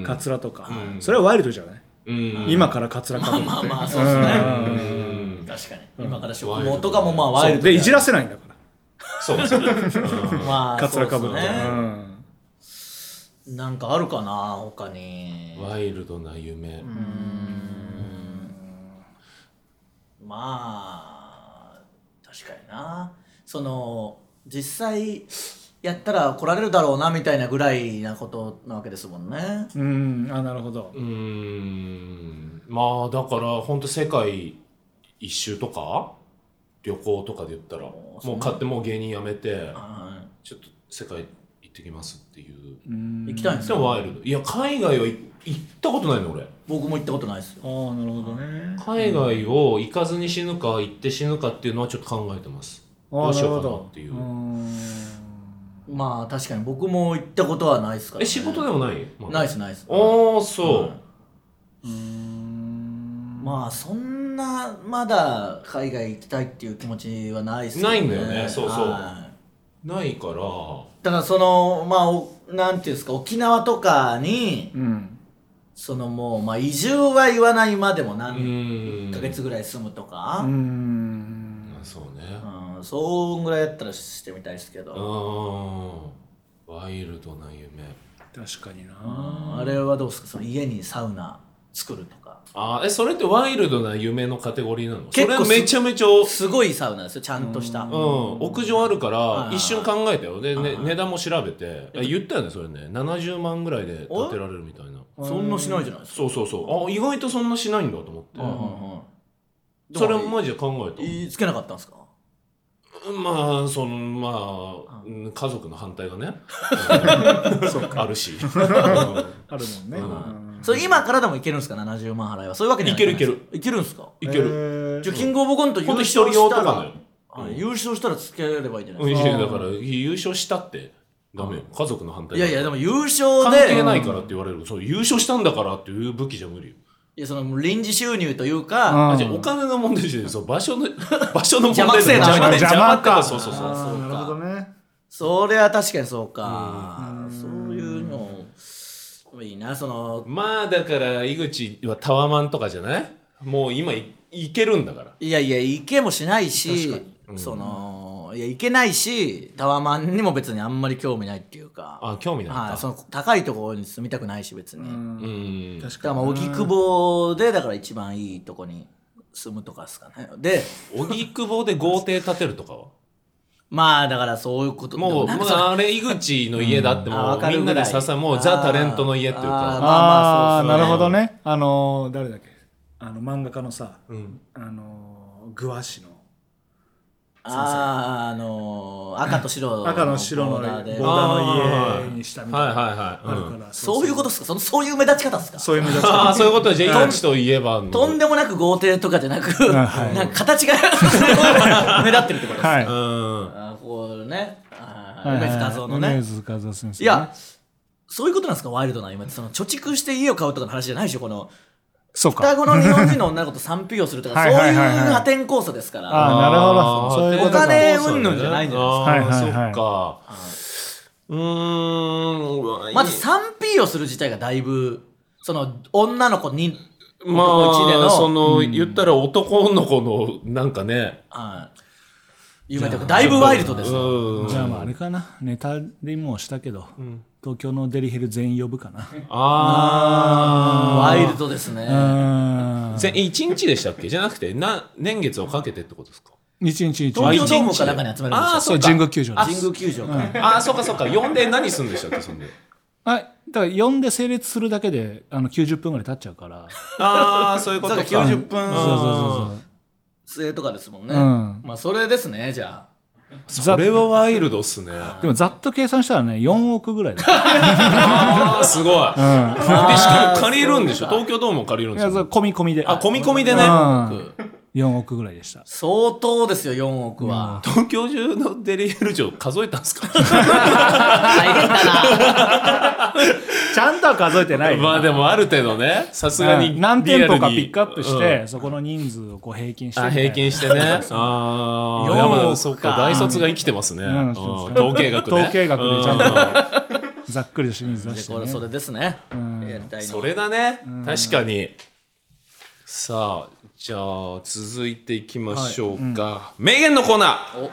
カツラとか。それはワイルドじゃない。今からカツラかぶって。
まあそうですね。確かに今から植毛とかもまあワイルド
でいじらせないんだから。
そうですね。
カツラかぶって。
なんかあるかな他に。
ワイルドな夢。
まあ確かにな。その実際やったら来られるだろうなみたいなぐらいなことなわけですもんね。
なるほど。
まあだから本当世界一周とか旅行とかで言ったらもう買ってもう芸人辞めてちょっと世界行ってきますっていう。
行きたいんですか？
ワイルド。いや海外は行ったことないの俺。
僕も行ったことないですよ。
ああなるほどね。
海外を行かずに死ぬか行って死ぬかっていうのはちょっと考えてます。どうしようかなっていう。
まあ確かに僕も行ったことはないですからね。
仕事でもない？
ないですないです。
ああそう。
まあそんなまだ海外行きたいっていう気持ちはないですね。
ないんだよね。そうそう。ないから。
だからそのまあなんていうんですか沖縄とかに、そのもうまあ移住は言わないまでも何ヶ月ぐらい住むとか。
そうね。
そんぐらいやったらしてみたいですけど。
ワイルドな夢。
確かにな。
あれはどうですか？その家にサウナ作るとか。
それってワイルドな夢のカテゴリーなの？それめちゃめちゃ
すごいサウナですよ、ちゃんとした。
屋上あるから一瞬考えたよ。で、値段も調べて言ったよねそれね。70万ぐらいで建てられるみたいな。
そんなしないじゃないですか。
そう意外とそんなしないんだと思って。それもマジで考えた。
つけなかったんですか？
まあ家族の反対がねあるし
あるもんね。
それ今からでもいけるんですか？70万払いは。そういうわけにはいける。いけるんですか？
いける。
じゃあキングオブコント優勝したら優勝したらつければいいじゃないですか。
だから優勝したってダメよ。家族の反対。
いやでも優勝で
関係ないからって言われる。そう優勝したんだからっていう武器じゃ無理よ。
いやその臨時収入というか、
じゃあお金の問題じゃない。場所の問題。
邪魔くせえな。
邪魔か。そう。
なるほどね。
それは確かにそうか。そういうのいいな。
まあだから井口はタワマンとかじゃない？もう今いけるんだから。
いやいけもしないし、いけないし、タワマンにも別にあんまり興味ないっていうか。
興味ないか。
高いところに住みたくないし別に。
確
かに。荻窪でだから一番いいとこに住むとかですかね。で
荻窪で豪邸建てるとかは
まあだからそういうこと
もうあれ井口の家だってもうみんなでもうザ・タレントの家っていう
か。なるほどね。誰だっけ漫画家のさグワシの
赤と白の
ボーダーの家にしたみたいなあるから。
そういうことですか？そういう目立ち方ですか？
そういう目立ち方。
そういうことじゃ井口といえば
とんでもなく豪邸とかじゃなくなんか形が目立ってるってことですか？こうね梅津和夫のね。いやそういうことなんですか？ワイルドな夢って貯蓄して家を買うとかの話じゃないでしょ。この双子の日本人の女の子と賛否をするとかそういう破天荒さですから。
なるほど。そういうことか。
お金云々じゃないんじゃないですか。
そっか。
まず賛否をする自体がだいぶ女の子に
まあ言ったら男の子のなんかね
夢とかだいぶワイルドです。
じゃああれかな、ネタでもしたけど東京のデリヘル全員呼ぶかな。
ワイルドですね。
1日でしたっけ？じゃなくて年月をかけてってことですか
？1日
東京ドームか中に集めるんですか？
そう神宮球場。
神宮球場か。
そうか呼んで何するんでしたっけ？そんで
だから呼んで成立するだけで90分ぐらい経っちゃうから。
そういうことか。
90分末とかですもんね。まあそれですね。じゃあ
それはワイルドっすね。
でもざっと計算したらね4億ぐらいだ。
すごい。しかも借りるんでしょ？東京ドームも借りるんですよ。
込み込みで。
込み込みでね。
4億ぐらいでした。
相当ですよ4億は。
東京中のデリヘル城数えたんですか？
大変だな。
ちゃんとは数えてない。
まあでもある程度ね、さすがに
何店舗かピックアップして、そこの人数を平均して。
平均してね。4億。そっか、大卒が生きてますね。統計学ね。
統計学でちゃんとざっくりとした人数出してね。
それですね。
それだね。確かに。さあ、じゃあ続いていきましょうか。名言のコーナー。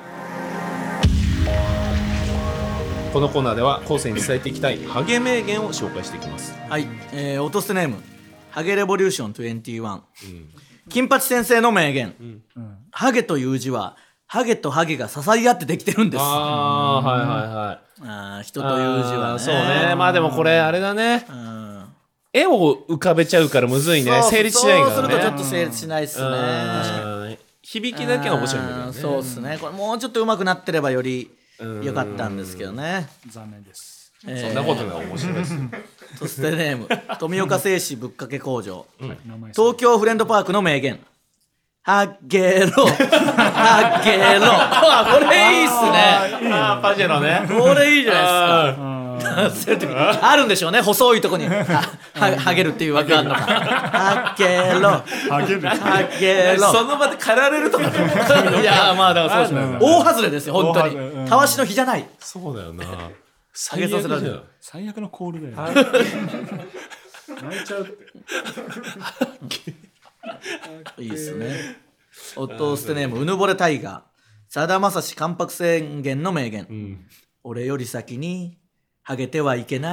このコーナーでは後世に伝えていきたいハゲ名言を紹介していきます。
はい、オトステネームハゲレボリューション21、金八先生の名言、ハゲという字はハゲとハゲが支え合ってできてるんです。
はいはいはい。
人という字はね。
そうね。まあでもこれあれだね。 絵を浮かべちゃうからむずいね。成立しないからね。
そうするとちょっと成立しないっすね。
響きだけは面白いんだけどね。
そうっすね。これもうちょっと上手くなってればより良かったんですけどね。
残念です。
そんなことない、面白いです。
そしてネーム富岡製紙ぶっかけ工場、東京フレンドパークの名言、ハゲロハゲロ。これいいっすね。
パジェロね。
これいいじゃないですか。あるんでしょうね、細いとこにハゲるっていうわけあるのか。ハゲロハゲロ。
その場で狩られるとか。
いやまあだからそうですね。大外れですよ本当に。たわしの日じゃない。
そうだよな。
下げさせられる。
最悪のコールだよ。泣いちゃうって。
いいっすね。夫捨てネームうぬぼれタイガー、さだまさし関白宣言の名言、俺より先にハゲてはいけない。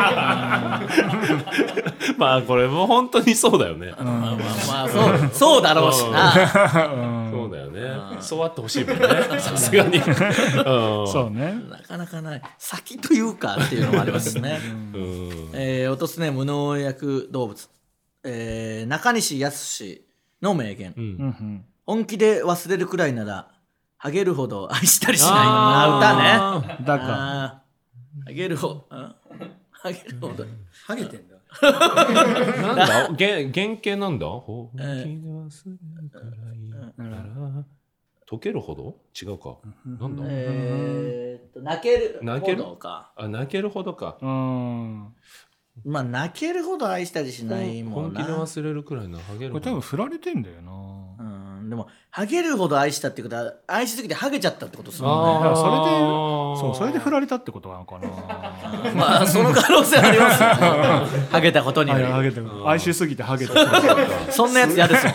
まあこれも本当にそうだよね。
まあそうだろうしな。
そうだよね。そうあってほしいもんね。さすがに。
そうね。
なかなかない。先というかっていうのもありますしね。落とすね無農薬動物、中西康の名言、本気で忘れるくらいならハゲるほど愛したりしない。歌ね。
だから
ハゲるほどハゲるほど
ハゲてんだ。
なんだ原型なんだ。本気で忘れるくらいなら溶けるほど違うか。なんだ。
泣けるほどか。
泣けるほどか。
まあ泣けるほど愛したりしないもんな。
本気で忘れるくらいなハゲる。
これ多分振られてんだよな。
でもハゲるほど愛したってことは愛しすぎてハゲちゃったってことするもんね。
それで振られたってことなのかな。
まあその可能性ありますよね。ハゲたことにより。
愛しすぎてハゲた。
そんなやつ嫌ですもん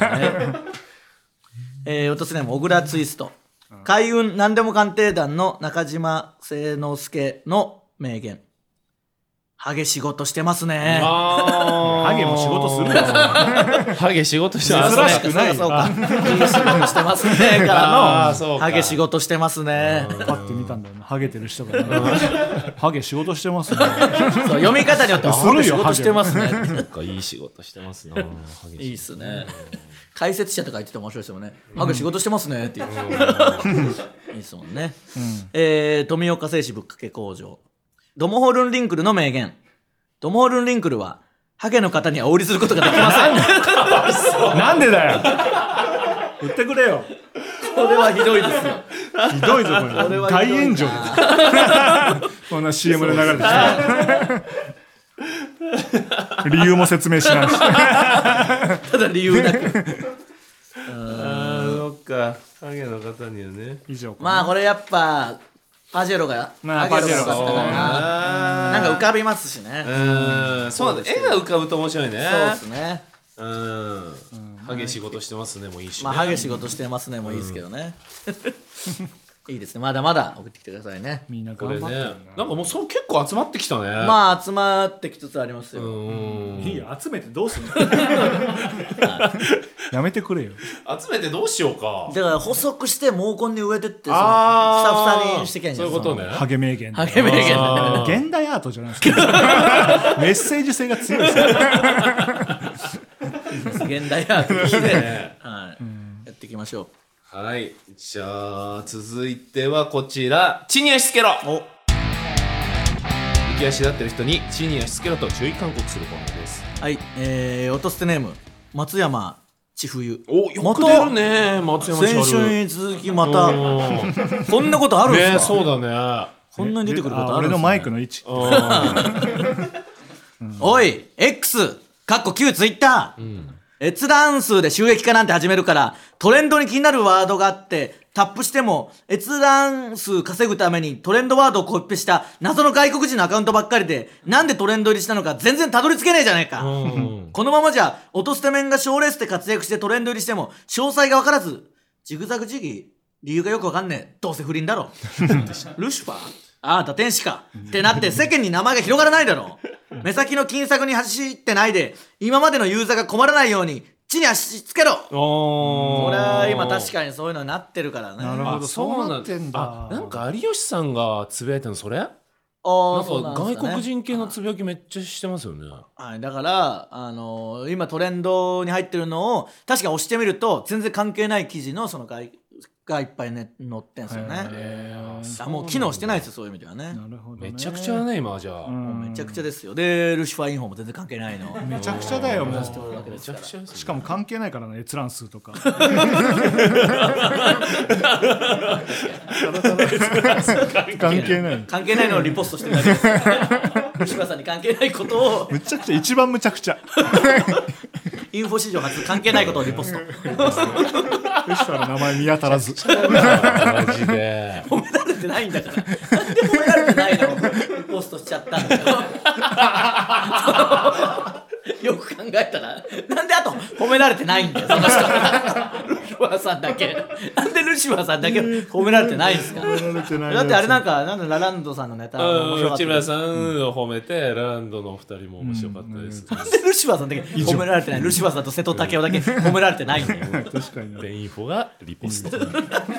ね。落とすねも小倉ツイスト、海運何でも鑑定団の中島清之介の名言、ハゲ仕事してますね。
ハゲも仕事するよ。
ハゲ仕事してますね。
珍しくない。
そうか。ハゲ仕事してますねからのハゲ仕事してますね。
パッて見たんだよな。ハゲてる人がハゲ仕事してますね。
そう読み方によってはハゲ仕事してますね。
なんかいい仕事してますな。
いいっすね。解説者とか言ってて面白いですよね。ハゲ仕事してますねっていう。いいっすもんね。富岡製紙ぶっかけ工場、ドモホルンリンクルの名言、ドモホルンリンクルはハゲの方にはお売りすることができません。
なんでだよ。売ってくれよ。
これはひどいですよ。
ひどいぞこれ。大炎上です。こんな CM で流れてきた。理由も説明しないし。
ただ理由なく。
そっか。ハゲの方にはね。
以上。
まあこれやっぱパジェロが
パジェロが
なんか浮かびますしね。
そうだ。絵が浮かぶと面白いね。
そうですね。
ハゲ仕事してますねもいいし。
まあハゲ仕事してますねもいいですけどね。いいですね。まだまだ送ってきてくださいね。
みんな
これね。
頑張ってる
なんかもうそう結構集まってきたね。
まあ集まってきつつありますよ。
いいよ集めてどうすんの。やめてくれよ。
集めてどうしようか。
だから補足して毛根に植えてってふさふさにしてけんじゃん。
そういうことね。
ハゲ名言。
ハゲ名言。
現代アートじゃないですか。メッセージ性が強いですよ。
現代アートですね。やっていきましょう。
はい、じゃあ続いてはこちら、地に足つけろ。浮き足立ってる人に地に足つけろと注意勧告するコーナーです。
はい、落とすてネーム松山千冬。
よく出るね松山千冬。
先週に続きまたこんなことあるんですか。
そうだね。
こんなに出てくることあるんですか。
俺のマイクの位置。
おい X かっこ旧ツイッター、閲覧数で収益化なんて始めるからトレンドに気になるワードがあってタップしても閲覧数稼ぐためにトレンドワードをコピペした謎の外国人のアカウントばっかりでなんでトレンド入りしたのか全然たどり着けねえじゃねえか。このままじゃ落とすて面が賞レースで活躍してトレンド入りしても詳細が分からずジグザグジギ理由がよく分かんねえ。どうせ不倫だろ。ルシファーああた天使かってなって世間に名前が広がらないだろ。目先の金策に走ってないで今までのユーザーが困らないように地に足つけろ。これは今確かにそういうのになってるからね。
なるほど、そうなってんだ。
なんか有吉さんがつぶやいたのそれ？ なんか外国人系のつぶやきめっちゃしてますよね。
はい、だから今トレンドに入ってるのを確か押してみると全然関係ない記事のそのがいっぱい載ってんすよね。もう機能してないですよ、そういう意味ではね。
なるほどね。
めちゃくちゃね今じゃあ、
もうめちゃくちゃですよ。でルシファーインフォも全然関係ないの。
めちゃくちゃだよもう。
めちゃくちゃ
しかも関係ないからね、閲覧数とか関係ない
関係ないのをリポストしてるだけですルシファーさんに関係ないことを
むちゃくちゃ一番むちゃくちゃ
インフォ史上初関係ないことをリポスト
ルシファーの名前見当たらず
マジで
褒められてないんだからなんで褒められてないのリポストしちゃったんだよよく考えたらなんであと褒められてないんだよその人ルシファーさんだけなんでルシファーさんだけ褒められてないんですか。だってあれなんかラランドさんのネタ面白かった。
内村さんを褒めてラランドのお二人も面白かったです。
なんでルシファーさんだけ褒められてない。ルシファーさんと瀬戸武雄だけ褒められてないんだよ
確かに
でインフォがリポスト
落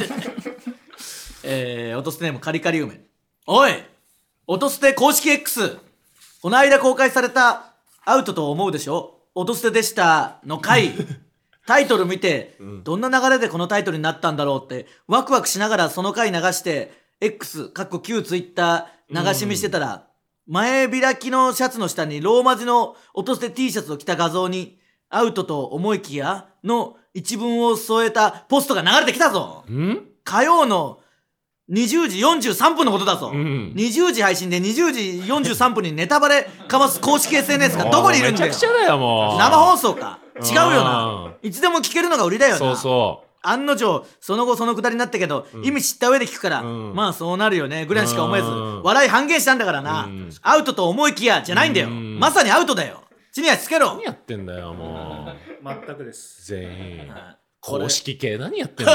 とすネームカリカリ梅。おい落とすて公式 X この間公開されたアウトと思うでしょ落とすてでしたの回タイトル見て、どんな流れでこのタイトルになったんだろうってワクワクしながらその回流して X 旧ツイッター流し見してたら、前開きのシャツの下にローマ字の落とすて T シャツを着た画像にアウトと思いきやの一文を添えたポストが流れてきたぞ。火曜の20時43分のことだぞ、20時配信で20時43分にネタバレかます公式 SNS がどこにいるんだよ。
めちゃくちゃだよもう。
生放送か違うよな。いつでも聞けるのが売りだよな。
そうそう
案の定その後そのくだりになったけど、意味知った上で聞くから、まあそうなるよねぐらいしか思えず、笑い半減したんだからな、アウトと思いきやじゃないんだよ、まさにアウトだよ。地に足つけろ。
何やってんだよもう
全くです。
全員公式系何やってんだよ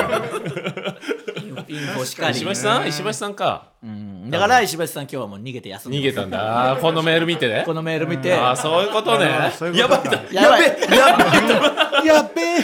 インフォしかり。
石橋さんか。
だから石橋さん今日はもう逃げて休んで
逃げたんだ。このメール見てね。
このメール見て。
ああそういうことね。やばい
やべえ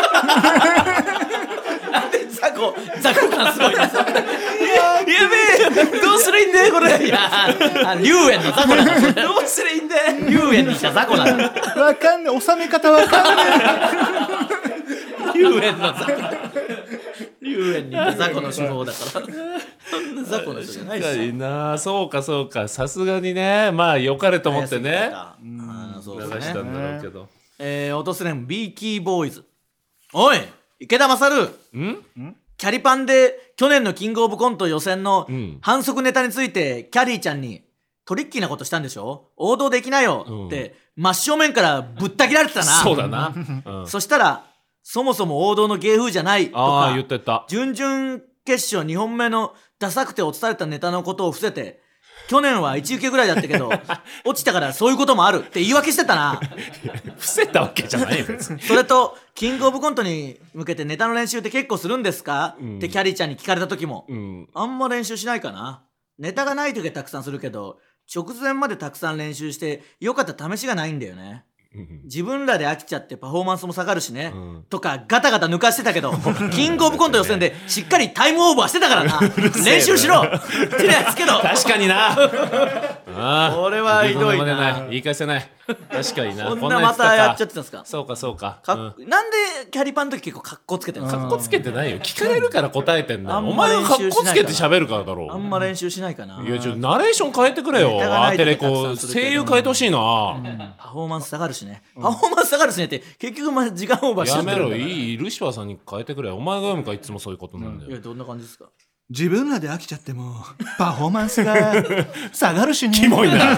なんで雑魚感すごいな。やべえどうすりゃいいんだよこれ。いや龍炎の雑魚なの。どうすりゃいいんだよ。龍炎にした雑魚なの。
わかんない、収め方わかんない。
龍炎の雑魚。龍炎に雑魚の手法だから。そんな雑魚の人じゃないし。
なそうかさすがにね、まあ良かれと思ってね流したんだろうけど。
落とすネームビーキーボーイズ。おい池田勝キャリパンで去年のキングオブコント予選の反則ネタについてキャリーちゃんにトリッキーなことしたんでしょ王道できなよって真正面からぶった切られてたな。
そうだな、
そしたらそもそも王道の芸風じゃないとか
言ってた。
準々決勝2本目のダサくて落とされたネタのことを伏せて去年は1受けぐらいだったけど落ちたからそういうこともあるって言い訳してたな。
伏せたわけじゃないよ別に。
それとキングオブコントに向けてネタの練習って結構するんですか、ってキャリーちゃんに聞かれた時も、あんま練習しないかな。ネタがない時はたくさんするけど直前までたくさん練習してよかった試しがないんだよね。自分らで飽きちゃってパフォーマンスも下がるしね、とかガタガタ抜かしてたけどキングオブコント予選でしっかりタイムオーバーしてたからな。練習しろってやつけど
確かにな
これはひどいな。
言い返せない。確かにな。
こんなまたやっちゃってたんですか。
そうか、
なんでキャリパンの時結構カッコつけてるんですか。
カッコつけてないよ。聞かれるから答えてんだよ。お前がカッコつけて喋るからだろう。
あんま練習しないかな。
いやナレーション変えてくれよ。アーテレコ声優変えてほしいな。
パフォーマンス下がるしね。パフォーマンス下がるしねって結局時間オーバーしちゃってる。
やめろ。いいルシファーさんに変えてくれ。お前が読むからいつもそういうことなんだよ。
いやどんな感じですか。
自分らで飽きちゃってもパフォーマンスが下がるしね。
キモいな。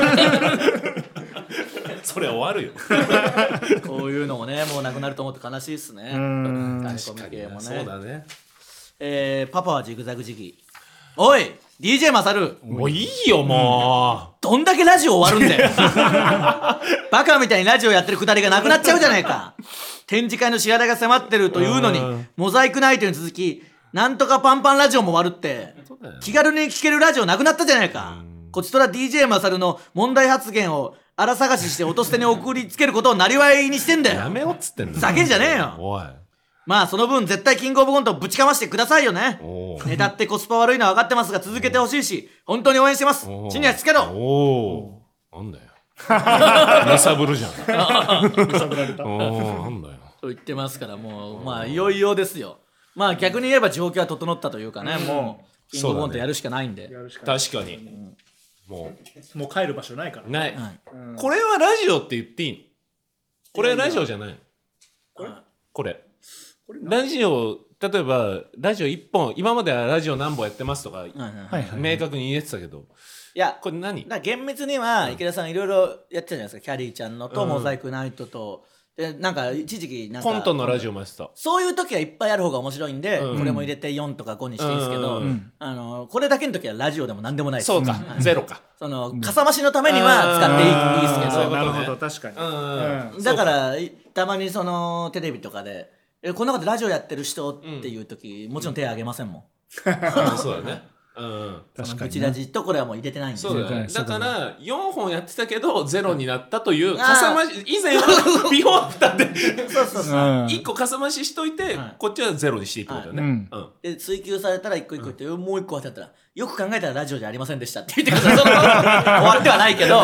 それ終わるよ。
こういうのもねもうなくなると思って悲しいっすね。
確かにね。そうだね。
パパはジグザグジギー。おい DJ マサル
もういいよもう。
どんだけラジオ終わるんだよ。バカみたいにラジオやってるくだりがなくなっちゃうじゃないか。展示会の支払いが迫ってるというのにモザイクナイトに続きなんとかパンパンラジオも終わるって、気軽に聴けるラジオなくなったじゃないか。こちとら DJ マサルの問題発言を荒探しして音捨てに送りつけることをなりわいにしてんだよ。
やめよっつってんだよ。
ざけんじゃねえよ。
おい
まあその分絶対キングオブコントぶちかましてくださいよね。ネタってコスパ悪いのは分かってますが続けてほしいし本当に応援してます。地に足つけろ。
おおなんだよ揺さぶるじゃん揺さぶられたなんだよ
と言ってますからもうまあいよいよですよ。まあ逆に言えば状況は整ったというかね、もうキングオブコントやるしかないんで、
確かに、も
う帰る場所ないから
ない、これはラジオって言っていいの？これラジオじゃないの？これラジオ、例えばラジオ1本、今まではラジオ何本やってますとか明確に言えてたけど、
いや
これ何？
厳密には池田さんいろいろやってたじゃないですか。キャリーちゃんのとモザイクナイトとでなんか一時期なんか
コントのラジオもやってた。
そういう時はいっぱいある方が面白いんで、これも入れて4とか5にしていいんですけど、これだけの時はラジオでも何でもないです。
そうか、ゼロか。
そのかさ増しのためには使っていいですけど、
なるほど確かに。
だからたまにそのテレビとかでこの中でラジオやってる人っていう時、もちろん手挙げませんもん。
そうだね。
確かに。ブチラジとこれはもう入れてないんですよ。
だから4本やってたけどゼロになったというかさ増し、以前はビフォーアフターで1個かさ増ししといて、こっちはゼロにしていいってことだね。
で追求されたら1個1個言って、もう1個当たったらよく考えたらラジオじゃありませんでしたって言ってください。終わってはないけど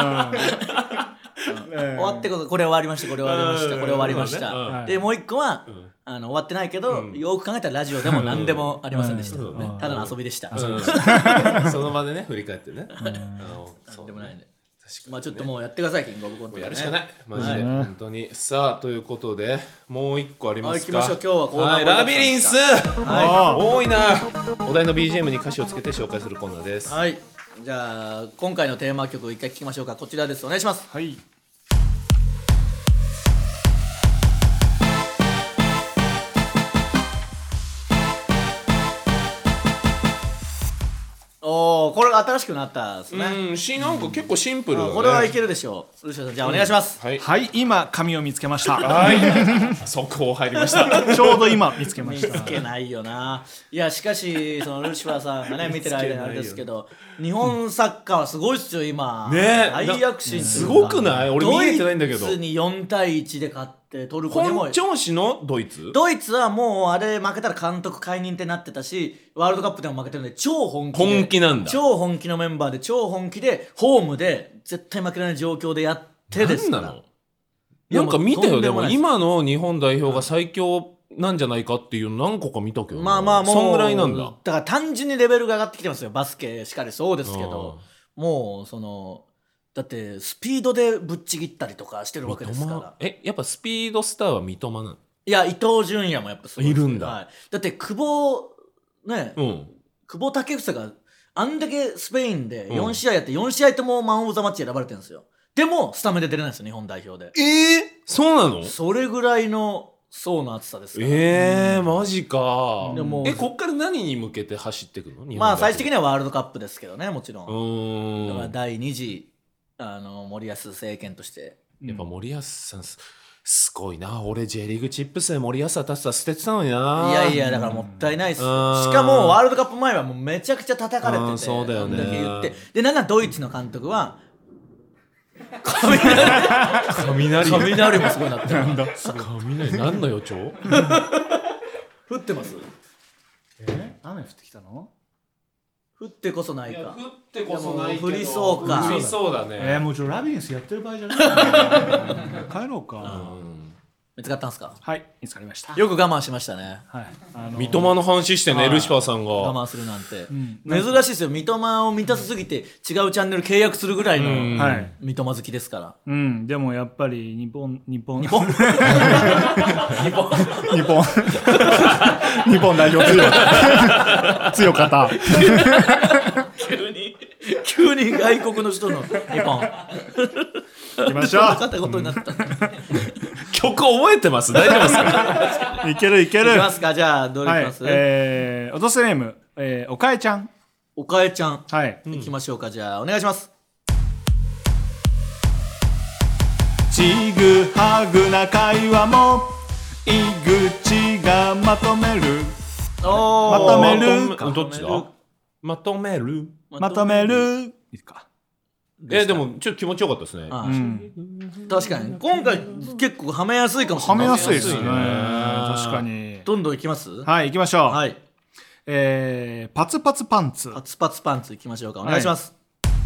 終わってこれ終わりました、これ終わりました、これ終わりました。でもう1個は終わってないけど、よく考えたらラジオでも何でもありませんでした、ただの遊びでした。
その場でね振り返ってね。
なんでもないんで、まあちょっともうやってください、キングオブコント
やるしかないマジで本当に。さあということでもう1個ありますか。
行きましょう。今日はコーナー
ラビリンス多いな。お題の BGM に歌詞をつけて紹介するコーナーです。
はい、じゃあ今回のテーマ曲一回聴きましょうか。こちらです。お願いします。
はい。
これ新しくなったですね。
なんか結構シンプルだね。
これはいけるでしょう。ルシファーさん、じゃあお願いします。
はい、今紙を見つけました。
速報入りました。
ちょうど今見つけました。
見つけないよな。いやしかしそのルシファーさんがね見てる間にあれですけど、日本サッカーはすごいっすよ今。大躍進
すごくない？俺見えてないんだけど。
ドイツに4対1で勝って、トルコにも。
本調子のドイツ？
ドイツはもうあれ負けたら監督解任ってなってたし、ワールドカップでも負けてるんで超本気で。
本気なんだ。
超本気のメンバーで超本気でホームで絶対負けられない状況でやってですから。
なんか見たよ。でも今の日本代表が最強なんじゃないかっていう何個か見たけど、
まあまあもう
そんぐらいなんだ。
だから単純にレベルが上がってきてますよ。バスケしかりそうですけど、もうそのだってスピードでぶっちぎったりとかしてるわけですから。
やっぱスピードスターは三笘なの？
いや伊東純也もやっぱすごい
いるんだ、
はい、だって久保ね、久保建英があんだけスペインで4試合やって4試合ともマン・オブ・ザ・マッチ選ばれてるんですよ。でもスタメンで出れないんですよ、日本代表で。
そうなの？
それぐらいの層の厚さですから。
マジか。
でも
こっから何に向けて走っていくの？
まあ最終的にはワールドカップですけどね、もちろん。だから第2次森保政権として、
やっぱ森保さんすごいな。俺 J リーグチップスで森保は立つた捨ててたのにな。
いやいやだからもったいないっす。しかもワールドカップ前はもうめちゃくちゃ叩かれてて、
そうだよね。
言ってでなんかドイツの監督は雷もすごいなってる。
雷何の予兆？
降ってます？
雨降ってきたの？
降ってこそないか。
降ってこそないけど
降りそうか。
降りそうだね。
もうラビリンスやってる場合じゃない。帰ろうか。
見つかったんですか？
はい、見つかりました。
よく我慢しましたね。
はい。
三笘の話してね、ルシファーさんが
我慢するなんて珍しいですよ。三笘を満たすすぎて違うチャンネル契約するぐらいの三笘好きですから。
でもやっぱり日本代表強かった。
急に外国の人の日本
行きましょう。
片言になった。
曲覚えてます？大丈夫ですか？
いける。
いきますか。じゃあどれいきます？
おとせネームおかえちゃん。
おかえちゃん。
はい。
いきましょうか。じゃあお願いします。
ちぐはぐな会話も井口がまとめる。まとめる。
どっちだ？まとめる。
いいか。
でもちょっと気持ちよかったですね。
確かに今回結構はめやすいかもしれない。
はめやすいですね。確かに。
どんどんいきます。
はい、行きましょう。
はい。
パツパツパンツ。
パツパツパンツいきましょうか。お願いします。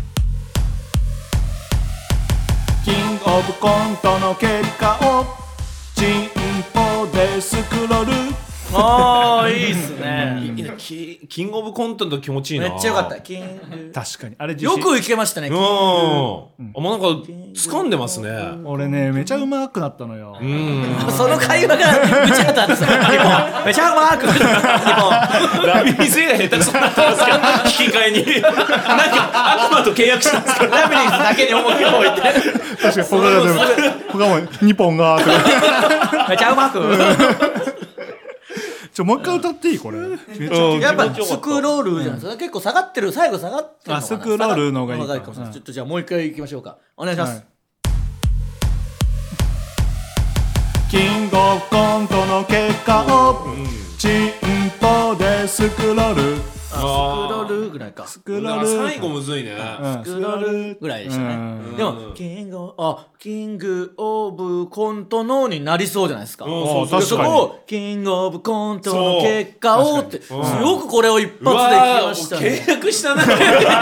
キングオブコントの結果をチンポでスクロール。
ああ、いいっすね。
キングオブコントの気持ちいいな。
めっちゃよかった。
確かにあれ
よくいけましたね。
もうなんか掴んでますね。
俺ね、めちゃうまくなったのよ。
その会話がぶち当たったんですよ。めちゃうまく
ラビリンスが下手くそになったんですけど、引き換えになんか悪魔と契約したんですけど、
ラビリンスだけに重きを置いて。
確かに他も2本が
めちゃうまく。
もう一回歌っていいこれ。
やっぱスクロールじゃないですか。結構下がってる、最後下がってるのかな。
スクロールの方がいいか。
ちょっとじゃあもう一回いきましょうか。お願いします。
キングオブコントの結果をチンポでスクロール。
スクロールぐらいか。
スクロール。
最後むずいね。
スクロールぐらいでしたね。でもキングオブコントのになりそうじゃないですか。そこをキングオブコントの結果をって、よくこれを一発できましたね。
契約したな。
契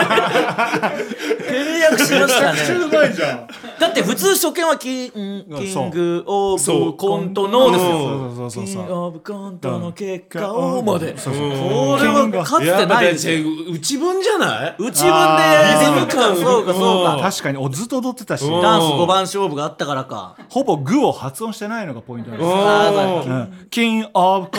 約しましたね。
めっちゃうまいじゃん。
だって普通初見はキングオブコントのですよ。キングオブコントの結果をまで。これはかつてないですよ。
内分じゃない？
内分でリズム感。そうか。
確かにずっと踊ってたし、
ダンス5番勝負があったからか。
ほぼグを発音してないのがポイントなんです。キングオブコント。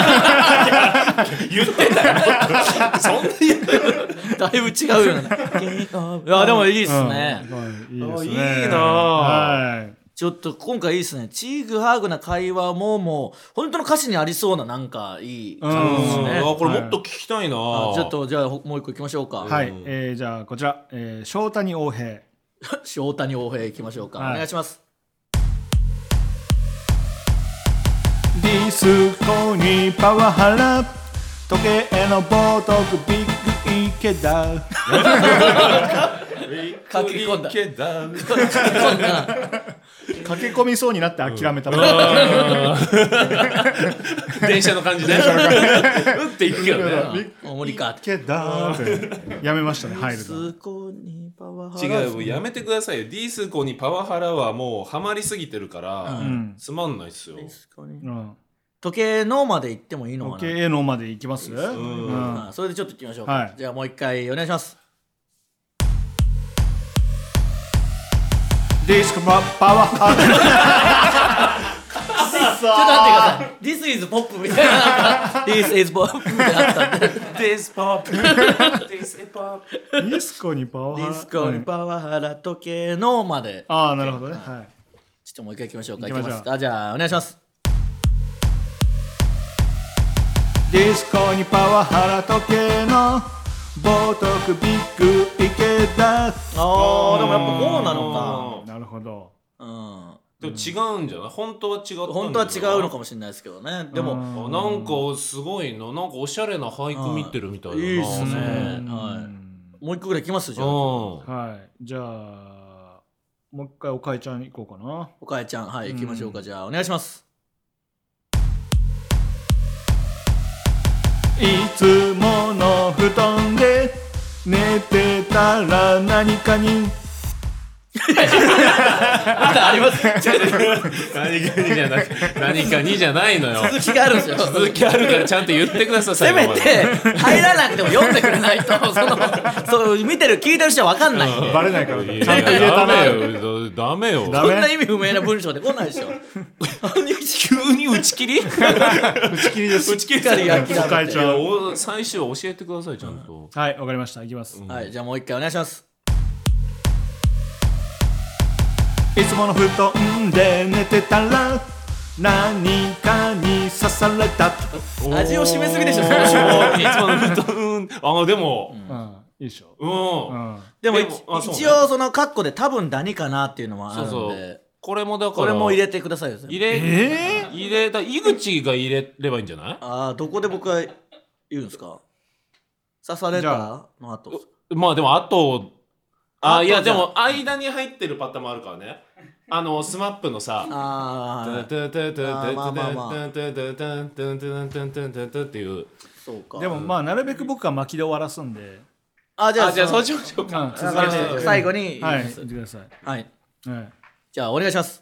言ってたよ。そんな言って
る。だいぶ違うよね。いやでもいいっすね。
いいな。
ちょっと今回いいですね。ちぐはぐな会話もう本当の歌詞にありそうななんかいい感じですね。
これもっと聞きたいな。
ちょっとじゃあもう一個いきましょうか。
はい。じゃあこちら翔谷王平。
翔谷王平いきましょうか。お願いします。
ディスコにパワハラ、時計の冒涜ビッグ池田。
書き込んだ。
駆け込みそうになって諦めた。
電車の感じで打っていくけどね。
無理か
ってやめましたね。入る
の違う、やめてくださいよ。ディスコにパワハラはもうハマりすぎてるからつまんないっすよ。
時計のまで行ってもいいのかな。
時計のまで行きます？
それでちょっと行きましょうか。じゃあもう一回お願いします。
ディスコパワハラ。
ちょっと待ってください。This is pop みたいな。This is pop みたいなあったんで。
This pop。This is pop。
ディスコにパワハラ。
ディスコにパワハラ時計のまで。
なるほどね。はい。
ちょっともう一回行きましょうか。行きますか。じゃあお願いします。
ディスコにパワハラ時計の冒涜ビッグ池田。
でもやっぱこうなの
か。なるほど。
でも違うんじゃない？本当は違った。
本当は違うのかもしれないですけどね。でも
なんかすごいな。なんかおしゃれな俳句見てるみたいだな。
いいっすね。はい。もう一個ぐらいいきますじゃあ。
はい。じゃあもう一回おかえちゃん行こうかな。
おかえちゃん、はい、行きましょうか。じゃあお願いします。
いつもの布団で寝てたら何かに
あります。
何かにじゃないのよ。
続きがあるんですよ。
続きあるからちゃんと言ってください。
せめて入らなくても読んでくれないとそう見てる聞いてる人は分かんないんで。
バレないからちゃんと入れたね。
ダメよ。
そんな意味不明な文章で来ないでしょ。
急に打ち切り？
打ち切りです。
打ち切りから
おかえちゃん。
最終教えてくださいちゃんと。
はい、わかりました。いきます。
はい、じゃあもう一回お願いします。
いつもの布団で寝てたら何かに刺された。
味を占めすぎでしょ。い
つもの布団。でも
いいでしょ。
でも一応そのカッコで多分何かなっていうのもあるんで、
これもだから
これも入れてくださいよ。
入れた井口が入れればいいんじゃない？
どこで僕が言うんですか？刺されたの後。
まあでも後いやでも間に入ってるパターンもあるからね。スマップのさ、っていう。
そうか。でもまあなるべく僕は巻きで終わらすんで。
じゃあ
そうしましょうか。
最後に
言ってください。
はい。じゃあお願いします。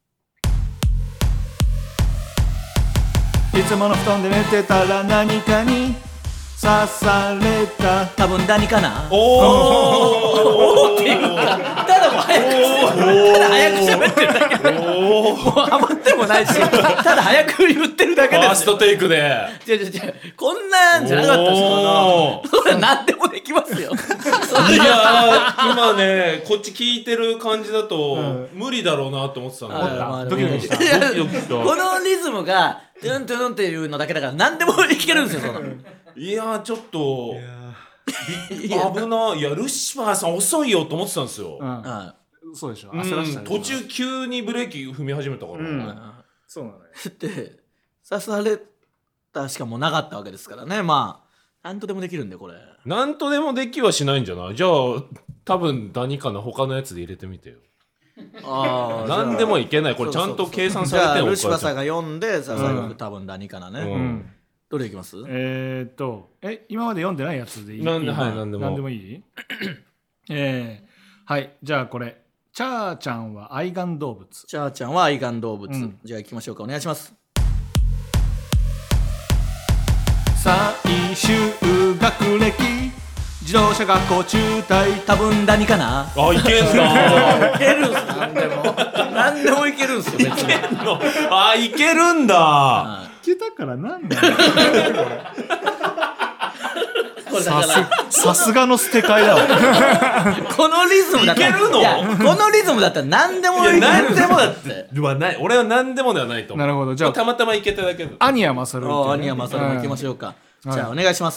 いつもの布団で寝てたら何かに刺された。
多分何かな。おっていうか、ただ早く喋ってるだけで、もうハマってもないし、ただ早く言ってるだけです。
ファーストテイクで。
こんなんじゃなかったですよ。それ何でもできますよ。
いや今ねこっち聞いてる感じだと無理だろうなと思ってたの。
ドキドキした。
このリズムがトゥントゥンっていうのだけだから何でもいけるんですよ。
いやちょっと危ない。いやルシファーさん遅いよと思ってたんですよ。
そうでしょ。焦らしたね。
途中急にブレーキ踏み始めたから。
そうなのよ。
で刺されたしかもなかったわけですからね。まあなんとでもできるんでこれ。
なんとでもできはしないんじゃない？じゃあ多分何かな他のやつで入れてみてよ。なんでもいけない。これちゃんと計算されてる。
じゃあルシファーさんが読んで最後多分何かなね。どれいきます？
今まで読んでないやつでいい？
なんで
もいい？はいじゃあこれチャーちゃんは愛玩動物。
チャーちゃんは愛玩動物。じゃあ行きましょうか。お願いします。
最終学歴自動車学校中退。
多分何かな。
いけんな。
いけるんす。何でもいけるんすよ。
いけんの。いけるんだ。
いけたからなんだ。さすがの捨て替えだわ。
このリズムだったら
いけるの？
このリズムだったら何でもいける。
何でもだって俺は何でもではないと思う。
なるほど。じゃあ
たまたまいけただけだ。
アニヤマサル。
アニヤマサルもいきましょうか。じゃあお願いします。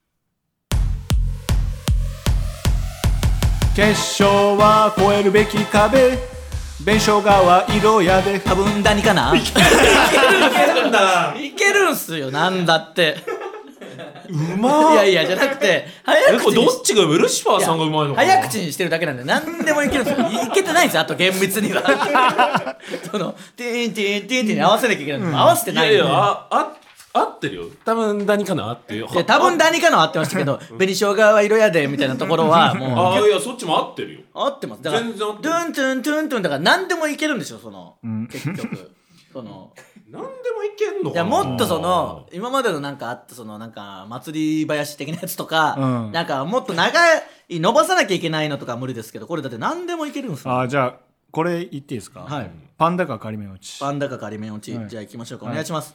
決勝は超えるべき壁。弁償側色やで。
多分何かな。いけるんだ。いけるんすよ。なんだって
うま
いやじゃなくて早口に。
どっちがルシファーさんがうまいのかな。
早口にしてるだけなんで何でもいけるんですよ。いけてないんですよ。あと厳密にはそのティンティンティンティンに合わせなきゃいけないのに合わせてないんで。
合ってるよ。多分何かなっていう。
多分何かなは合ってましたけど紅生姜は色やでみたいなところはもう
いやそっちも合ってるよ。
合ってます。だから
全然合ってる。
トゥントゥントゥントゥンだから何でもいけるんですよ。結局何でも
いけんのかな。
いやもっと今までのなんかあったなんか祭り林的なやつとか、なんかもっと長い伸ばさなきゃいけないのとか無理ですけど、これだって何でもいけるんですよ。
じゃあこれ言っていいですか。
はい。
パンダか仮面落ち。
パンダか仮面落ち。じゃあ行きましょうか。お願いします。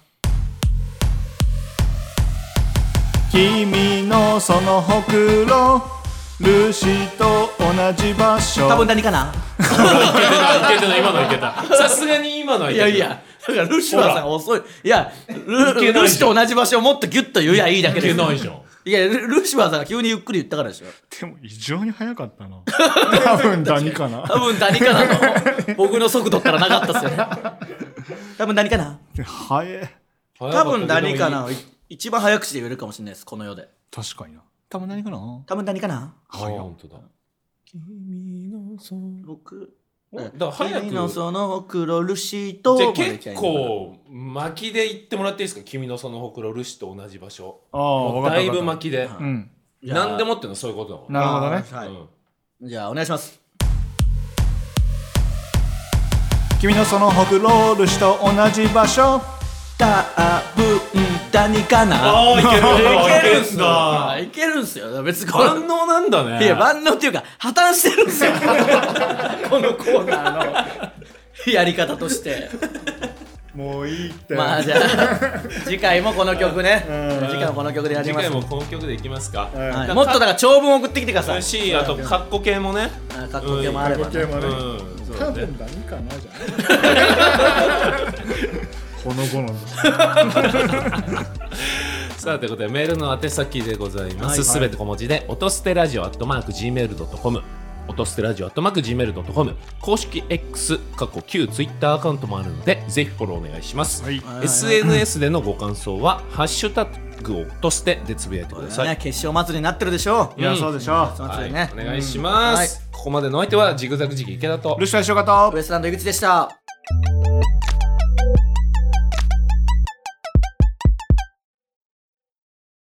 君のそのほくろルシと同じ場所。
多分何かな。
いけてない今のいけた。さすがに今のはいけた。
いやだからルシファーさんが遅い。いやルシと同じ場所をもっとギュッと言えばいいだけです。
いけないじゃん。
いやルシファーさんが急にゆっくり言ったからでしょ。
でも異常に早かったな。多分何かな。
多分何かなの僕の速度からなかったっすよね。多分何かな。
早え。
多分何かな。一番早口で言えるかもしれないですこの世で。
確かにな。多分何かな。
多分何かな。
本当だ。
君のその
君
のそのほくろルシと。
じゃあ結構巻きで言ってもらっていいですか。君のそのほくろルシと同じ場所。だいぶ巻きで。何でもってのはそういうことだもん。
なるほどね。
じゃあお願いします。
君のそのほくろルシと同じ場所。
多分何かな。
いけるんす
か。いけるんすよ。別に
万能なんだね。
いや万能っていうか破綻してるんすよこのコーナーのやり方として。
もういいって。
まあじゃあ次回もこの曲ね。次回もこの曲でやります。
次回もこの曲でいきますか。
もっとだから長文送ってきてください。
あとカッコ系もね。
カッコ系もあればね。
多分何かなじゃん。ほのぼの
さあということでメールの宛先でございます。すべて小文字で音捨てラジオ@gmail.com 落とすてラジオ@gmail.com 公式 X 旧 Twitter アカウントもあるのでぜひフォローお願いします、SNS でのご感想はハッシュタグを落としてでつぶやいてください、
決勝祭りになってるでしょう。
いやそうでしょう、
お願いします、ここまでの相手はジグザグジギ池田と
ルシファー翔太と
ウエストランド井口でした。